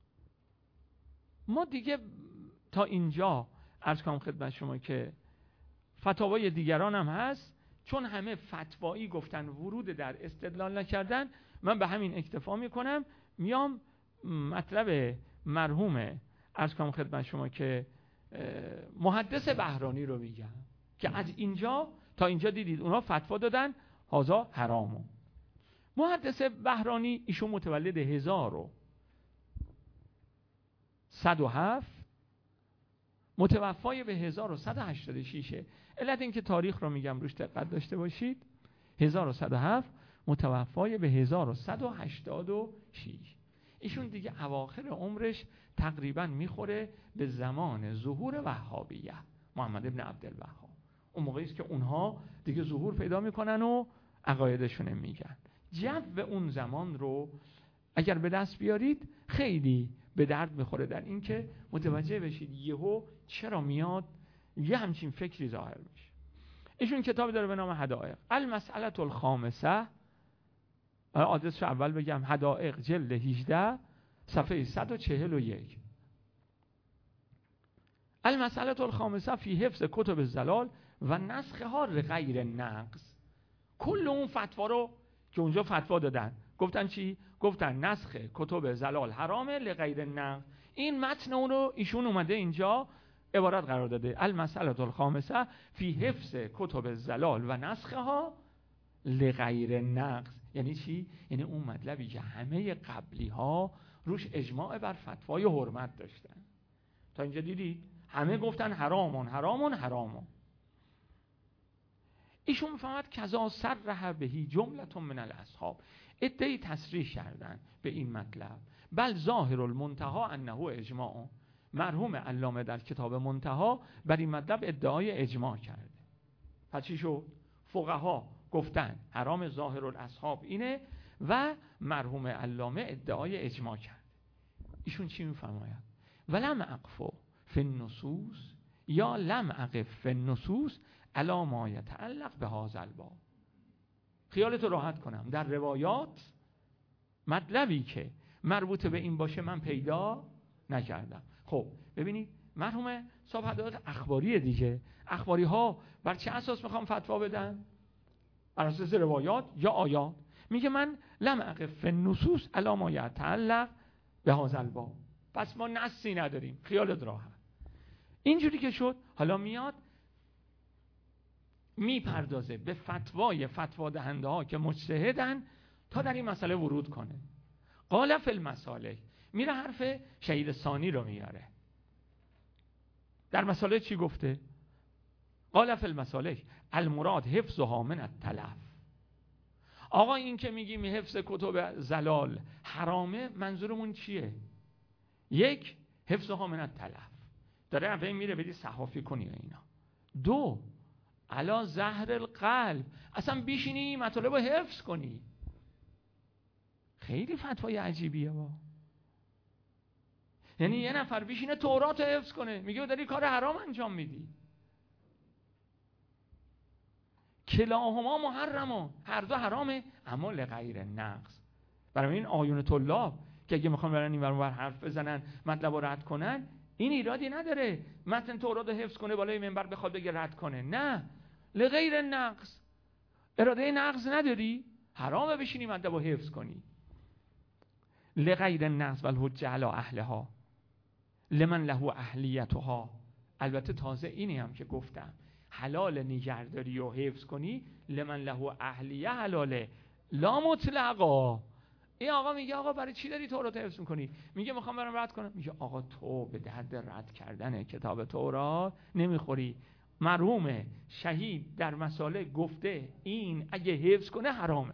ما دیگه تا اینجا عرض کنم خدمت شما که فتاوای دیگران هم هست، چون همه فتوایی گفتن ورود در استدلال نکردن، من به همین اکتفا میکنم. میام مطلب مرحوم عرض کنم خدمت شما که محدث بهرانی رو میگم که از اینجا تا اینجا دیدید اونا فتوا دادن هذا حرامو. محدث بهرانی ایشون متولد 1107، متوفای به 1186. علت این که تاریخ رو میگم روش دقت داشته باشید، 1107 متوفای به 1186. ایشون دیگه اواخر عمرش تقریبا میخوره به زمان ظهور وهابیه، محمد ابن عبدالوهاب. اون موقعی است که اونها دیگه ظهور پیدا میکنن و عقایدشون میگن. جو اون زمان رو اگر به دست بیارید خیلی به درد میخوره در این که متوجه بشید یهو چرا میاد یه همچین فکری ظاهر میشه. ایشون کتابی داره به نام حدائق. المسئله الخامسه، آدرس رو اول بگم، حدائق جلد 18 صفحه 141. المسئله الخامسه فی حفظ کتب الزلال و نسخها لغیر نقض. کل اون فتوا رو که اونجا فتوا دادن گفتن چی؟ گفتن نسخ کتب زلال حرامه لغیر نقض. این متن اون رو ایشون اومده اینجا عبارت قرار داده. المسئله الخامسه فی حفظ کتب الزلال و نسخها لغیر نقض. یعنی چی؟ یعنی اون مطلبی که همه قبلی ها روش اجماع بر فتوای حرمت داشتن. تا اینجا دیدید همه گفتن حرامون حرامون حرامون. ایشون میفهمد کذا صرح بهی جملة من الاصحاب. عده‌ای تصریح کردن به این مطلب. بل ظاهر المنتهی انه اجماع. مرحوم علامه در کتاب منتهی بر این مطلب ادعای اجماع کرده. پس چی شد؟ فقها گفتن حرام، ظاهر الاصحاب اینه و مرحوم علامه ادعای اجماع کرده. ایشون چی میفرماید؟ ولم اقف فی النصوص یا لم اقف فی النصوص علی ما یتعلق به هذا الباب. خیالتو راحت کنم، در روایات مطلبی که مربوط به این باشه من پیدا نکردم. خب ببینید مرحوم صاحب حدائق اخباریه دیگه. اخباری ها بر چه اساس میخوام فتوا بدن؟ بر اساس روایات یا آیات. میگه من لم اقف فی النصوص علی ما یتعلق به هذا الباب. پس ما نصی نداریم، خیالت راحت. اینجوری که شد حالا میاد میپردازه به فتوا دهنده ها که مجتهدن تا در این مسئله ورود کنه. قال فی المسالک، میره حرف شهید ثانی رو میاره. در مسئله چی گفته؟ قال فی المسالک المراد حفظها من التلف. آقا این که میگیم حفظ کتب زلال حرامه، منظورمون چیه؟ یک، حفظها من التلف، داره اول میره بدی صحافی کنی اینا. دو، علا زهر القلب، اصلا بیشینی مطالب رو حفظ کنی. خیلی فتوای عجیبیه با. یعنی یه نفر بیشینه تورات رو حفظ کنه، میگه داری کار حرام انجام میدی. کلاهما محرمون، هر دو حرامه، اما لغیر نقص. برای این آیون طلاب که اگه میخوان برن این ور حرف بزنن مطلب رو رد کنن، این ایرادی نداره متن تورات رو حفظ کنه بالای منبر بخواد بگه رد کنه. نه، لغیر نقص. اراده نقص نداری، حرامه بشینی مطلب رو حفظ کنی. لغیر نقص والحجه علی اهلها لمن له اهلیتها. البته تازه اینی هم که گفتم حلال نگهداری و حفظ کنی، لمن له اهلیه حلاله لا مطلقا. این آقا میگه آقا برای چی داری تورات حفظ میکنی؟ میگه میخوام برم رد کنم. میگه آقا تو به درد رد کردن کتاب تورات نمیخوری. مرحوم شهید در مساله گفته این اگه حفظ کنه حرامه.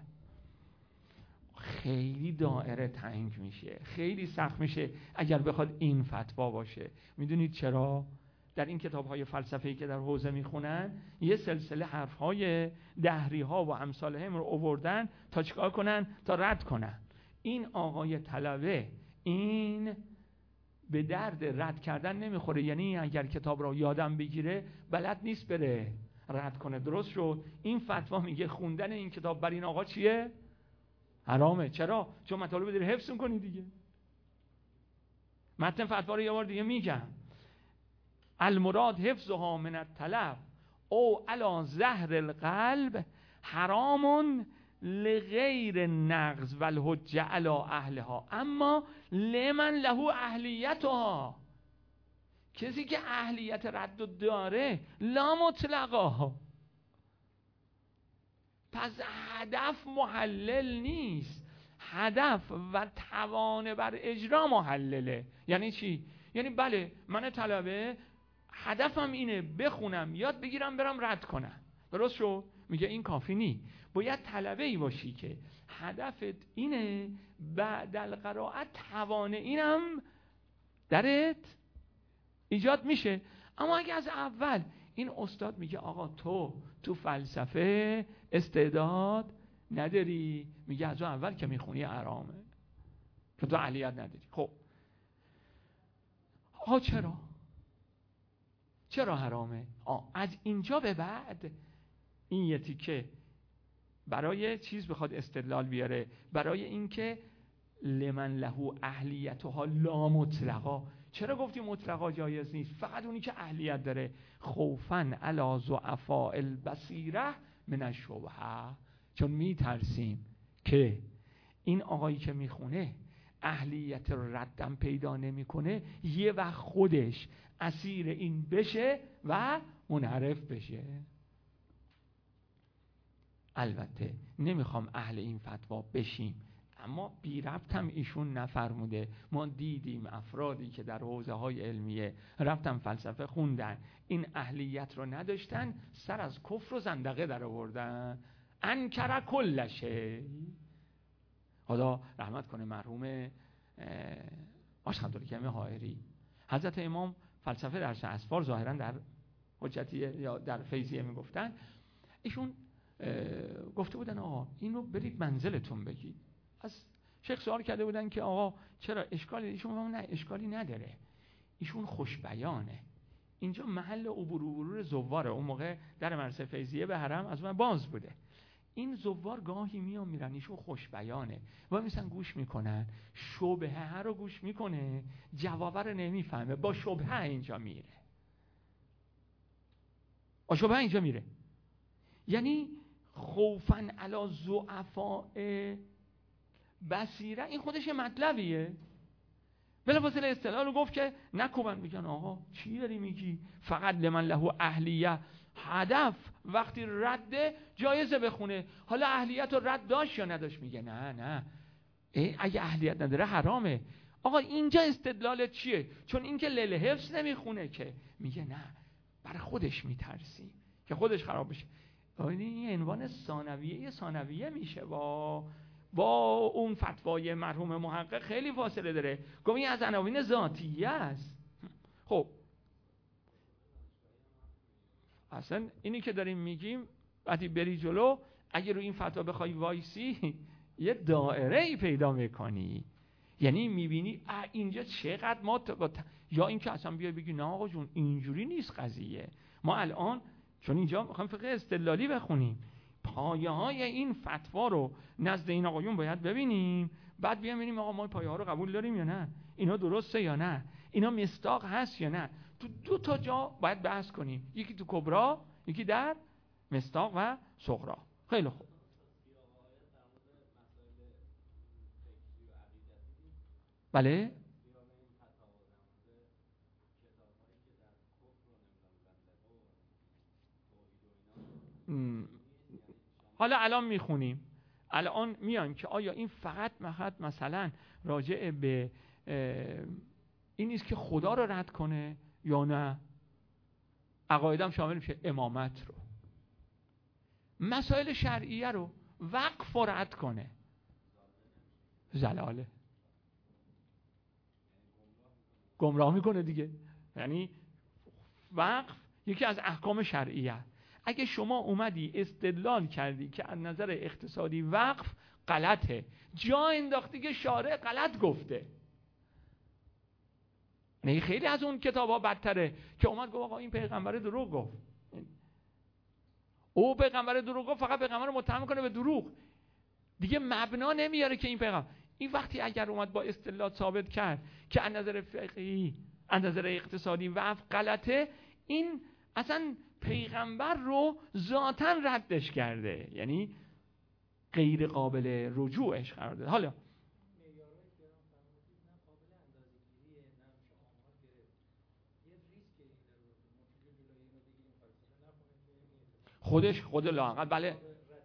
خیلی دائره تنگ میشه، خیلی سخت میشه اگر بخواد این فتوا باشه. میدونید چرا؟ در این کتاب‌های فلسفه‌ای که در حوزه میخونن یه سلسله حرف‌های دهری‌ها و امثالهم رو آوردن تا چیکار کنن؟ تا رد کنن. این آقای طلبه این به درد رد کردن نمیخوره. یعنی اگر کتاب رو یادم بگیره بلد نیست بره رد کنه. درست شد؟ این فتوا میگه خوندن این کتاب بر این آقا چیه؟ حرامه. چرا؟ چون مطالب داری حفظ کنی دیگه. متن فتوا رو یه بار دیگه میگم. المراد حفظها من التلف او علی زهر القلب حرام لغیر نقض والحجه علی اهلها اما لمن له اهلیتها. کسی که اهلیت رد داره لا مطلقا. پس هدف محلل نیست، هدف و توان بر اجرا محلله. یعنی چی؟ یعنی بله من طلبه هدفم اینه بخونم، یاد بگیرم، برم رد کنم. درست شد؟ میگه این کافی نی، باید طلبه ای باشی که هدفت اینه بعد القرائت توان اینم درت ایجاد میشه. اما اگه از اول این استاد میگه آقا تو فلسفه استعداد نداری، میگه از اول که میخونی حرامه که تو اهلیت نداری. خب چرا حرامه؟ از اینجا به بعد این یه تیکه برای چیز بخواد استدلال بیاره، برای اینکه لمن له اهلیتها لا مطلقا. چرا گفتی مطلقا جایز نیست؟ فقط اونی که اهلیت داره. خوفن علی ضعفاء البصیره من الشبهه، چون میترسیم که این آقایی که میخونه اهلیت ردم پیدا نمیکنه، یه وقت خودش اسیر این بشه و منحرف بشه. البته نمیخوام اهل این فتوا بشیم، اما بی ربط هم ایشون نفرموده. ما دیدیم افرادی که در حوزه های علمیه رفتن فلسفه خوندن، این اهلیت رو نداشتن، سر از کفر و زندقه در آوردن. انکر کل شیء. خدا رحمت کنه مرحوم آشخندالکم حائری، حضرت امام فلسفه درس اسفار ظاهرا در حجتیه یا در فیضیه میگفتن، ایشون گفته بودن آقا اینو برید منزلتون بگید. از شیخ سوال کرده بودن که آقا چرا اشکالی؟ ایشون نه اشکالی نداره، ایشون خوش بیانه، اینجا محل عبور زواره. اون موقع در مدرسه فیضیه به حرم از من باز بوده، این زوار گاهی میان میرن، ایشون خوش بیانه و میسن گوش میکنن، شبهه رو گوش میکنه، جواب رو نمیفهمه، با شبهه اینجا میره. یعنی خوفن علی ضعفاء بصیره، این خودش مطلبیه. بلافاصله اصطلاح رو گفت که نکوبن. میگن آقا چی داری میگی؟ فقط لمن له اهلیه. هدف وقتی رده جایزه بخونه. حالا اهلیت رو رد داشت یا نداشت؟ میگه نه اگه اهلیت نداره حرامه. آقا اینجا استدلال چیه؟ چون این که لیل حفظ نمیخونه که، میگه نه برای خودش میترسی که خودش خراب بشه. این عنوان ثانویه میشه با اون فتوای مرحوم محقق خیلی فاصله داره. گفت این از عناوین ذاتیه است. خب اصلا اینی که داریم میگیم وقتی بری جلو، اگه رو این فتوا بخوای وایسی یه دائره ای پیدا میکنی، یعنی میبینی اینجا چقدر ما یا این که اصلا بیای بگی نه آقا جون اینجوری نیست قضیه. ما الان چون اینجا میخوایم فقه استدلالی بخونیم، پایه های این فتوا رو نزد این آقایون باید ببینیم، بعد بیام ببینیم آقا ما پایه ها رو قبول داریم یا نه، اینا درسته یا نه، اینا مصداق هست یا نه. تو دو تا جا باید بحث کنیم، یکی تو کبرا، یکی در مصداق و صغرا. خیلی خوب. بله حالا الان میخونیم، الان میان که آیا این فقط مثلا راجع به این نیست که خدا رو رد کنه یا نه، عقایدم شامل میشه، امامت رو، مسائل شرعیه رو، وقف رو رد کنه، زلاله گمراه میکنه دیگه. یعنی وقف یکی از احکام شرعیه. اگه شما اومدی استدلال کردی که از نظر اقتصادی وقف غلطه، جا انداختی که شارع غلط گفته، نه خیلی از اون کتاب ها بدتره که اومد گفت آقا این پیغمبر دروغ گفت، او پیغمبر دروغ گفت، فقط پیغمبر رو متهم کنه به دروغ، دیگه مبنا نمیاره که این پیغمبر. این وقتی اگر اومد با استدلال ثابت کرد که از نظر فقهی از نظر اقتصادی وقف غلطه، این اصلا پیغمبر رو ذاتاً ردش کرده، یعنی غیر قابل رجوعش قرار داده. حالا خود لااقل بله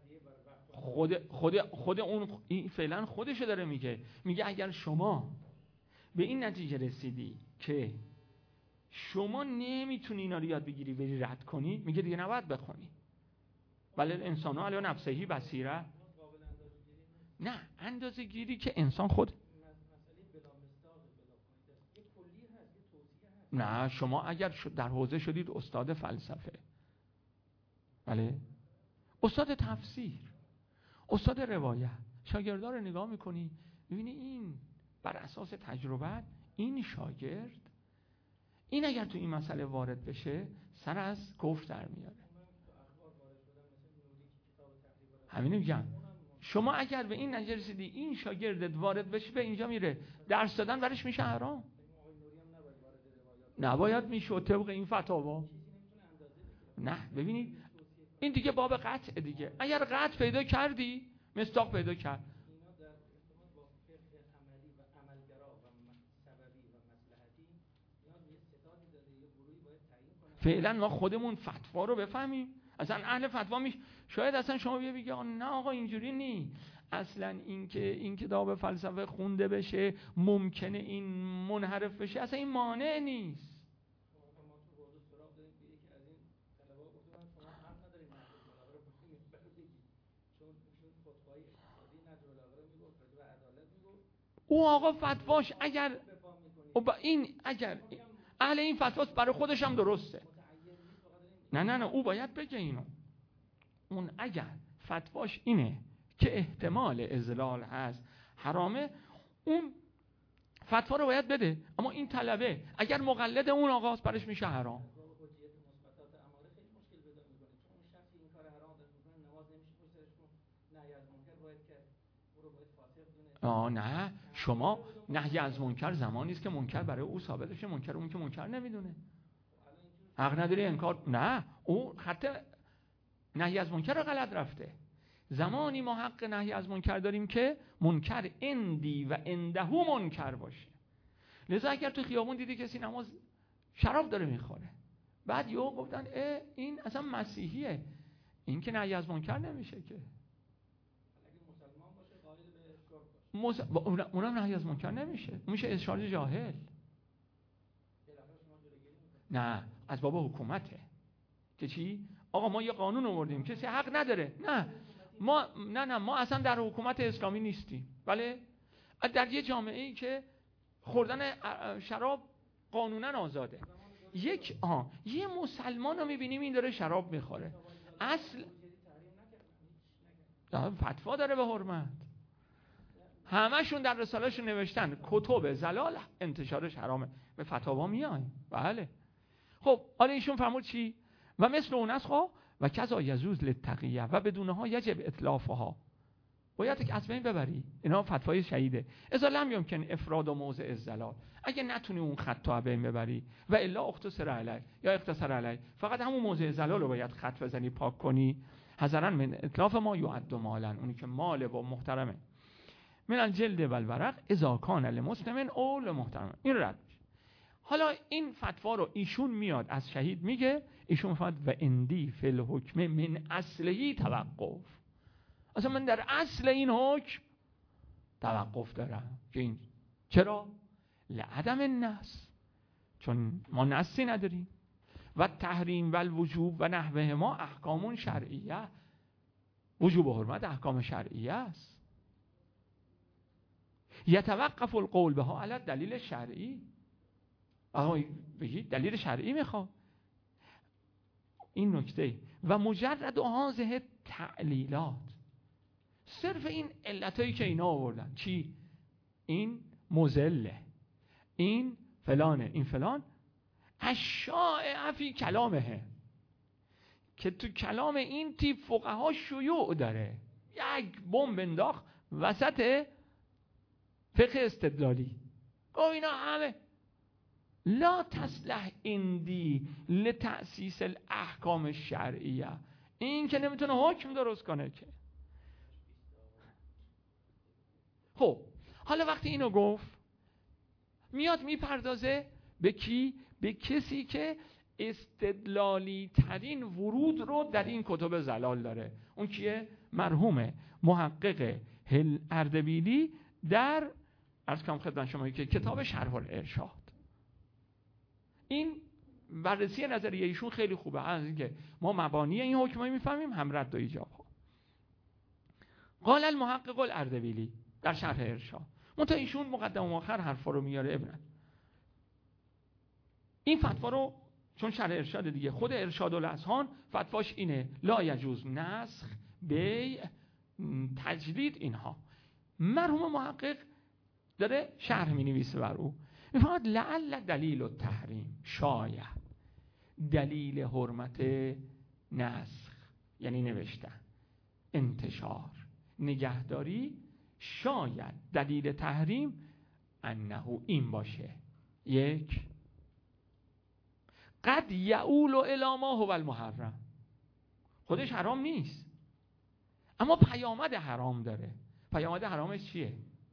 خود اون فعلا خودشو داره میگه اگر شما به این نتیجه رسیدی که شما نمیتونی اینا رو یاد بگیری بری رد کنی، میگه دیگه نباید بخونی. ولی الانسان علی نفسه بصیره. نه، اندازه گیری که انسان خود. نه، شما اگر در حوزه شدید استاد فلسفه، بله، استاد تفسیر، استاد روایت، شاگردان رو نگاه میکنی میبینی این بر اساس تجربه این شاگرد این اگر تو این مسئله وارد بشه سر از کفر در میاره. همینو میگم، شما اگر به این نتیجه رسیدی این شاگردت وارد بشه به اینجا میره، درس دادن برش میشه حرام. نباید میشه طبق این فتاوا. نه ببینید این دیگه باب قطع دیگه. اگر قطع پیدا کردی مصداق پیدا کرد. فعلا ما خودمون فتوا رو بفهمیم. اصلا اهل فتوا شاید اصلا شما بگی نه آقا اینجوری نی، اصلا این کتاب فلسفه خونده بشه ممکنه این منحرف بشه، اصلا این مانع نیست. او آقا فتواش اگر اهل این فتواست برای خودش هم درسته. نه او باید بگه اینو. اون اگر فتواش اینه که احتمال اضلال هست حرامه، اون فتوا رو باید بده. اما این طلبه اگر مقلد اون آقاست برش میشه حرام. نه، شما نهی از منکر زمانی است که منکر برای او ثابت بشه، منکر اون که منکر نمیدونه حق نداری انکار. نه، او خط نهی از منکر رو غلط رفته. زمانی ما حق نهی از منکر داریم که منکر اندی و اندهو منکر باشه. لذا اگر تو خیابون دیدی کسی نماز شراب داره میخوره، بعد یهو گفتن این اصلا مسیحیه، این که نهی از منکر نمیشه که. اونم نهی از منکر نمیشه، میشه ارشاد جاهل. نه، از باب حکومته که چی؟ آقا ما یه قانون آوردیم کسی حق نداره. ما اصلا در حکومت اسلامی نیستیم. بله، در یه جامعه ای که خوردن شراب قانونا آزاده. یه مسلمان رو میبینیم این داره شراب میخوره، اصل فتوا داره به حرمت. همشون در رسالهشون نوشتن کتب زلال انتشارش حرامه، به فتاوا میایم. بله. خب حالا ایشون فرمود چی؟ و مثل اون اسخا و کذا یجوز للتقیه و بدونها یجب اطلافها، باید که از بین ببری. اینا فتوای شهیده. اذا لم یمکن افراد و موضع الزلال، اگه نتونی اون خط رو بین ببری و الا اختصر علی یا اختصر علی، فقط همون موضع زلال رو باید خط بزنی پاک کنی. حذرا من اطلاف ما یعد مالا، اونی که مال و محترمه، من الجلد و الورق اذا کان لمسلم او لمحترم. این رد میشه. حالا این فتوا رو ایشون میاد از شهید میگه، ایشون فرمود و اندی فی الحکم من اصلهی توقف. اصلا من در اصل این حکم توقف دارم. که این چرا؟ لعدم النص، چون ما نصی نداریم. و تحریم و الوجوب و نحوه ما احکام شرعیه، وجوب و حرمت احکام شرعیه است. یتوقف القول بها علی دلیل شرعی. آقا بگید دلیل شرعی میخواد. این نکته. و مجرد هذه تعلیلات، صرف این علتایی که اینا آوردن، چی؟ این مزله، این فلانه، این فلان، الشائع فی کلامه، که تو کلام این تیپ فقها شیوع داره. یک بمب انداخت وسط فقه استدلالی، گفت اینا همه لا تصلح اندی لتأسیس الاحکام الشرعیه. این که نمیتونه حکم درست کنه که. خب حالا وقتی اینو گفت میاد میپردازه به کی؟ به کسی که استدلالی ترین ورود رو در این کتب زلال داره. اون کیه؟ مرحوم محقق اردبیلی در عرض کنم خدمت شما که کتاب شرح الارشاد. این بررسی نظریه ایشون خیلی خوبه، از اینکه ما مبانی این حکمایی میفهمیم، هم رد و ایجاب ها. قال المحقق الاردبیلی در شرح ارشاد، منتها ایشون مقدم و مؤخر حرفا رو میاره ابن. این فتوا رو چون شرح ارشاد دیگه، خود ارشاد الاذهان فتواش اینه لا یجوز نسخ بیع تجدید اینها. مرحوم محقق داره شرح می نویسه بر او، میفرماد لعل دلیل التحریم، شاید دلیل حرمت نسخ یعنی نوشتن، انتشار، نگهداری، شاید دلیل تحریم انه این باشه: یک، قد یعول الی ما هو المحرم، خودش حرام نیست اما پیامد حرام داره. پیامد حرامش چیه؟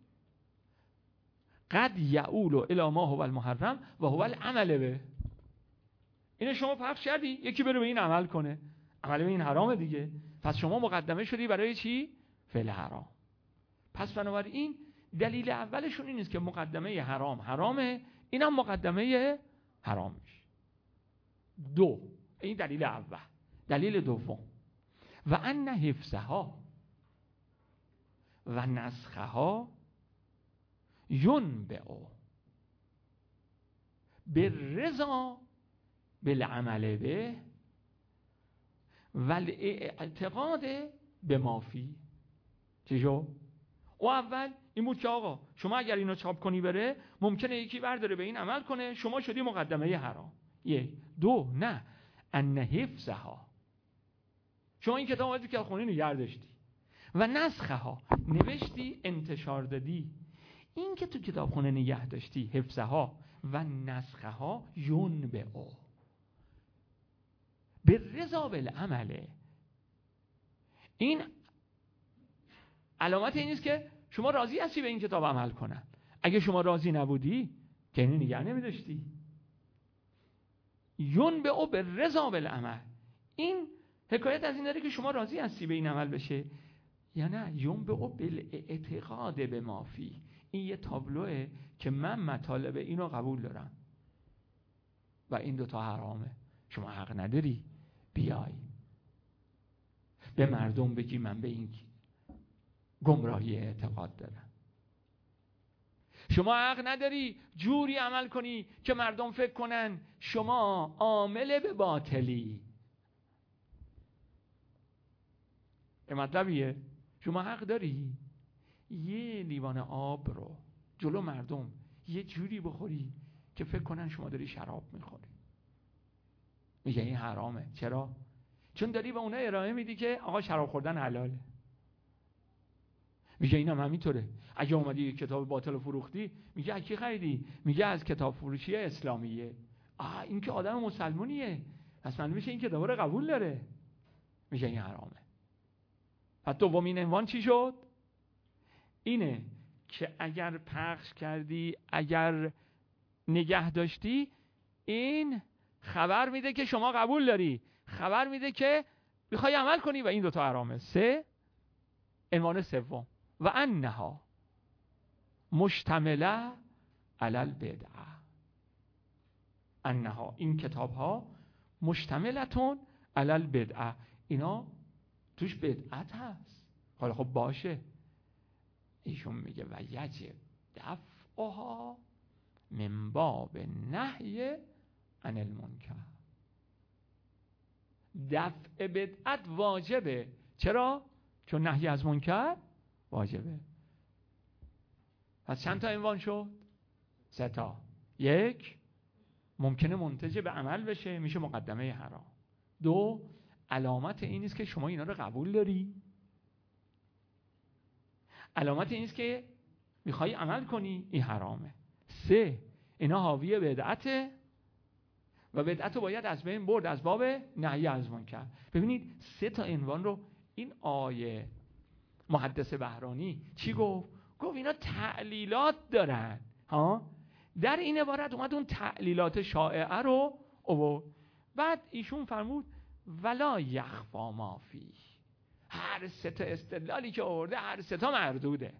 قد یعول الی ما هو المحرم و هو العمل به. اینو شما پخش کردی یکی بره به این عمل کنه، عمل به این حرامه دیگه، پس شما مقدمه شدی برای چی؟ فعل حرام. پس بنابراین دلیل اولشون این است که مقدمه حرام حرامه، اینم مقدمه حرامش. دو، این دلیل اول. دلیل دوم، و ان حفظها و نسخها ینبع بالرضا بالعمل به و الاعتقاد به ما فی. چیشو؟ او اول این بود که آقا شما اگر اینو چاپ کنی بره، ممکنه یکی برداره به این عمل کنه، شما شدی مقدمه حرام. یک. دو، نه، ان حفظها، شما این کتاب وقتی که خونی نگه داشتی و نسخها نوشتی، انتشار دادی، این که تو کتابخونه نگه داشتی، حفظها و نسخها ینبع بالرضا بالعمل، این علامت این نیست که شما راضی هستی به این کتاب عمل کنن. اگه شما راضی نبودی که اینو نگه نمی‌داشتی. ینبع بالرضا بالعمل، این حکایت از این داره که شما راضی هستی به این عمل بشه یا نه. ینبع بالاعتقاد به ما فی، این یه تابلوه که من مطالب اینو قبول دارم و این دوتا حرامه، شما حق نداری بیای به مردم بگی من به این گمراهی اعتقاد دارم. شما حق نداری جوری عمل کنی که مردم فکر کنن شما عامل به باطلی. این مطلبیه. شما حق داری یه لیوان آب رو جلو مردم یه جوری بخوری که فکر کنن شما داری شراب میخوری. میگه این حرامه. چرا؟ چون داری به اونها ارائه میدی که آقا شراب خوردن حلاله. میگه اینم همینطوره. اگه اومدی کتاب باطل فروختی، میگه از کی خریدی؟ میگه از کتاب فروشی اسلامیه. این که آدم مسلمونیه، پس معلومه میشه این کتاب رو قبول داره. میگه این حرامه. پس دومین عنوان چی شد؟ اینه که اگر پخش کردی، اگر نگه داشتی، این خبر میده که شما قبول داری، خبر میده که میخوای عمل کنی و این دوتا حرامه. سه، عنوان سوم، و انها مشتمله علی البدعه، انها این کتاب ها مشتملتون علی البدعه، اینا توش بدعت هست. حالا خب باشه، ایشون میگه و یجب دفعها من باب نهی عن المنکر، دفع بدعت واجبه. چرا؟ چون نهی از منکر واجبه. پس چند تا عنوان شد؟ 3 تا. یک، ممکنه منتج به عمل بشه، میشه مقدمه حرام. 2، علامت این نیست که شما اینا رو قبول داری، علامت این نیست که میخوای عمل کنی، این حرامه. 3، اینا حاوی بدعته و بدعت رو باید از بین برد از باب نهی از منکر. ببینید 3 تا عنوان رو این آیه محدث بهرانی چی گفت؟ گفت اینا تعلیلات دارن. در این عبارت اومد اون تعلیلات شائعه رو آورد. بعد ایشون فرمود ولا یخفا ما فیه، هر 3 تا استدلالی که آورده هر 3 تا مردوده.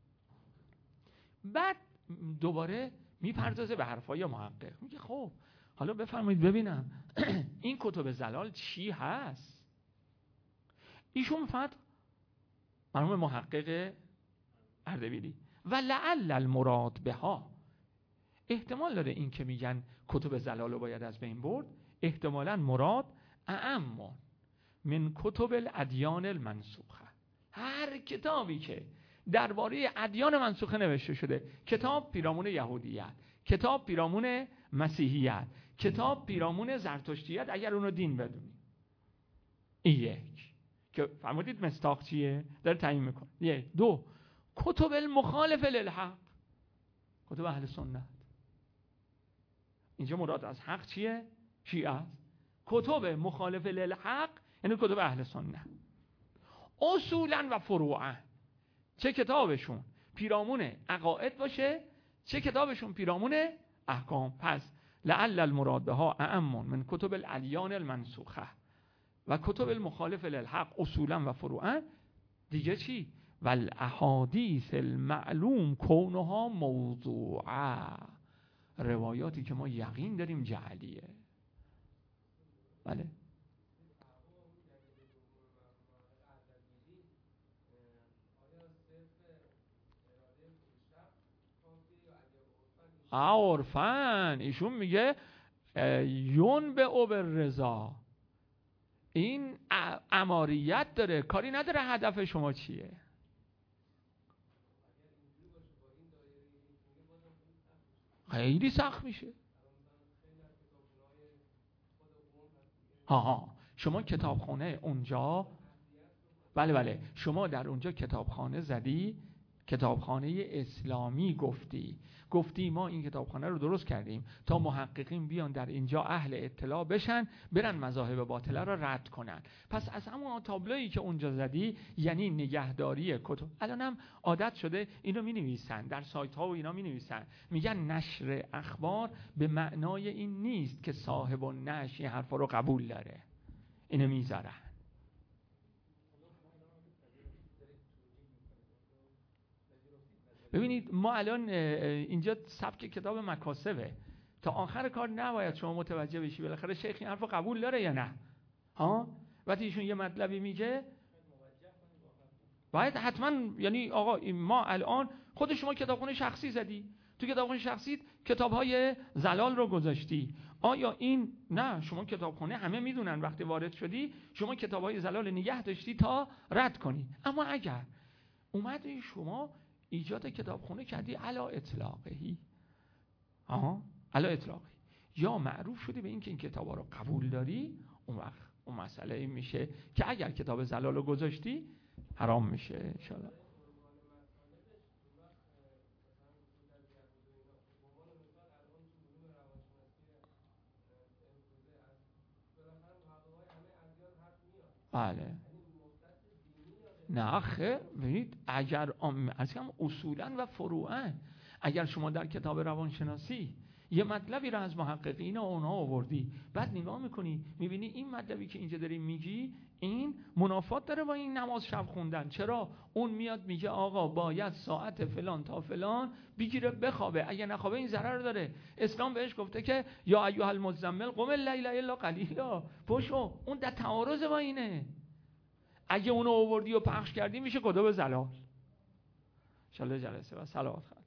بعد دوباره میپردازه به حرفای محقق، میگه خب حالا بفرمایید ببینم این کتب زلال چی هست؟ ایشون فقط مرحوم محقق اردبیلی و لعل المراد بها، احتمال داره این که میگن کتب زلال رو باید از بین برد، احتمالاً مراد اعم من کتب الادیان المنسوخه، هر کتابی که درباره ادیان منسوخه نوشته شده، کتاب پیرامون یهودیت، کتاب پیرامون مسیحیت، کتاب پیرامون زرتشتیت اگر اونو دین بدونی. این یک که فرمودید مستاق چیه؟ داره تعیین میکنه. یک. دو، کتب المخالف للحق، کتب اهل سنت. اینجا مراد از حق چیه؟ شیعه است. کتب مخالف للحق یعنی کتب اهل سنت. اصولا و فروعا، چه کتابشون پیرامون عقاید باشه، چه کتابشون پیرامون احکام. پس لعل المراد بها اعم من کتب الادیان المنسوخه و کتب المخالف للحق اصولا و فروعا. دیگه چی؟ والاحادیث المعلوم کونها موضوعه، روایاتی که ما یقین داریم جعلیه. بله. عرفن ایشون میگه یون به اوبر رضا، این اماریت داره، کاری نداره هدف شما چیه. خیلی سخت میشه. شما کتابخانه اونجا، بله شما در اونجا کتابخانه زدی، کتابخانه اسلامی گفتی ما این کتابخانه رو درست کردیم تا محققین بیان در اینجا اهل اطلاع بشن، برن مذاهب باطله رو رد کنن. پس از همون تابلویی که اونجا زدی یعنی نگهداری کتب. الانم عادت شده اینو می‌نویسن در سایت ها و اینا می‌نویسن، میگن نشر اخبار به معنای این نیست که صاحب النشر این حرفا رو قبول داره، اینو میذارن. ببینید ما الان اینجا سبک کتاب مکاسبه، تا آخر کار نباید شما متوجه بشی بالاخره شیخ این حرفو قبول داره یا نه. وقتی ایشون یه مطلبی میگه باید حتما، یعنی آقا ما الان خود شما کتابخونه شخصی زدی، تو کتابخونه شخصی کتاب‌های زلال رو گذاشتی، آیا این نه شما کتابخونه همه میدونن وقتی وارد شدی شما کتاب‌های زلال نگه داشتی تا رد کنی. اما اگر اومدی شما ایجاد کتابخونه کردی علی اطلاقی، علی اطلاقی، یا معروف شدی به این که این کتابا رو قبول داری، اون وقت اون مسئله این میشه که اگر کتاب زلال رو گذاشتی حرام میشه ان شاء الله. بله نه خیر، ببینید اگر اصولا و فروعا، اگر شما در کتاب روانشناسی یه مطلبی رو از محققین و اونها آوردی، بعد نگاه میکنی میبینی این مطلبی که اینجا داری میگی این منافات داره با این نماز شب خوندن، چرا؟ اون میاد میگه آقا باید ساعت فلان تا فلان بگیره بخوابه، اگه نخوابه این ضرر داره. اسلام بهش گفته که یا ایها المزمل قم اللیل الا قلیلا، پشو، اون در تعارض با اینه. اگه اونو آوردی و پخش کردی میشه کتاب زلال. ان شاء الله جلسه و صلوات.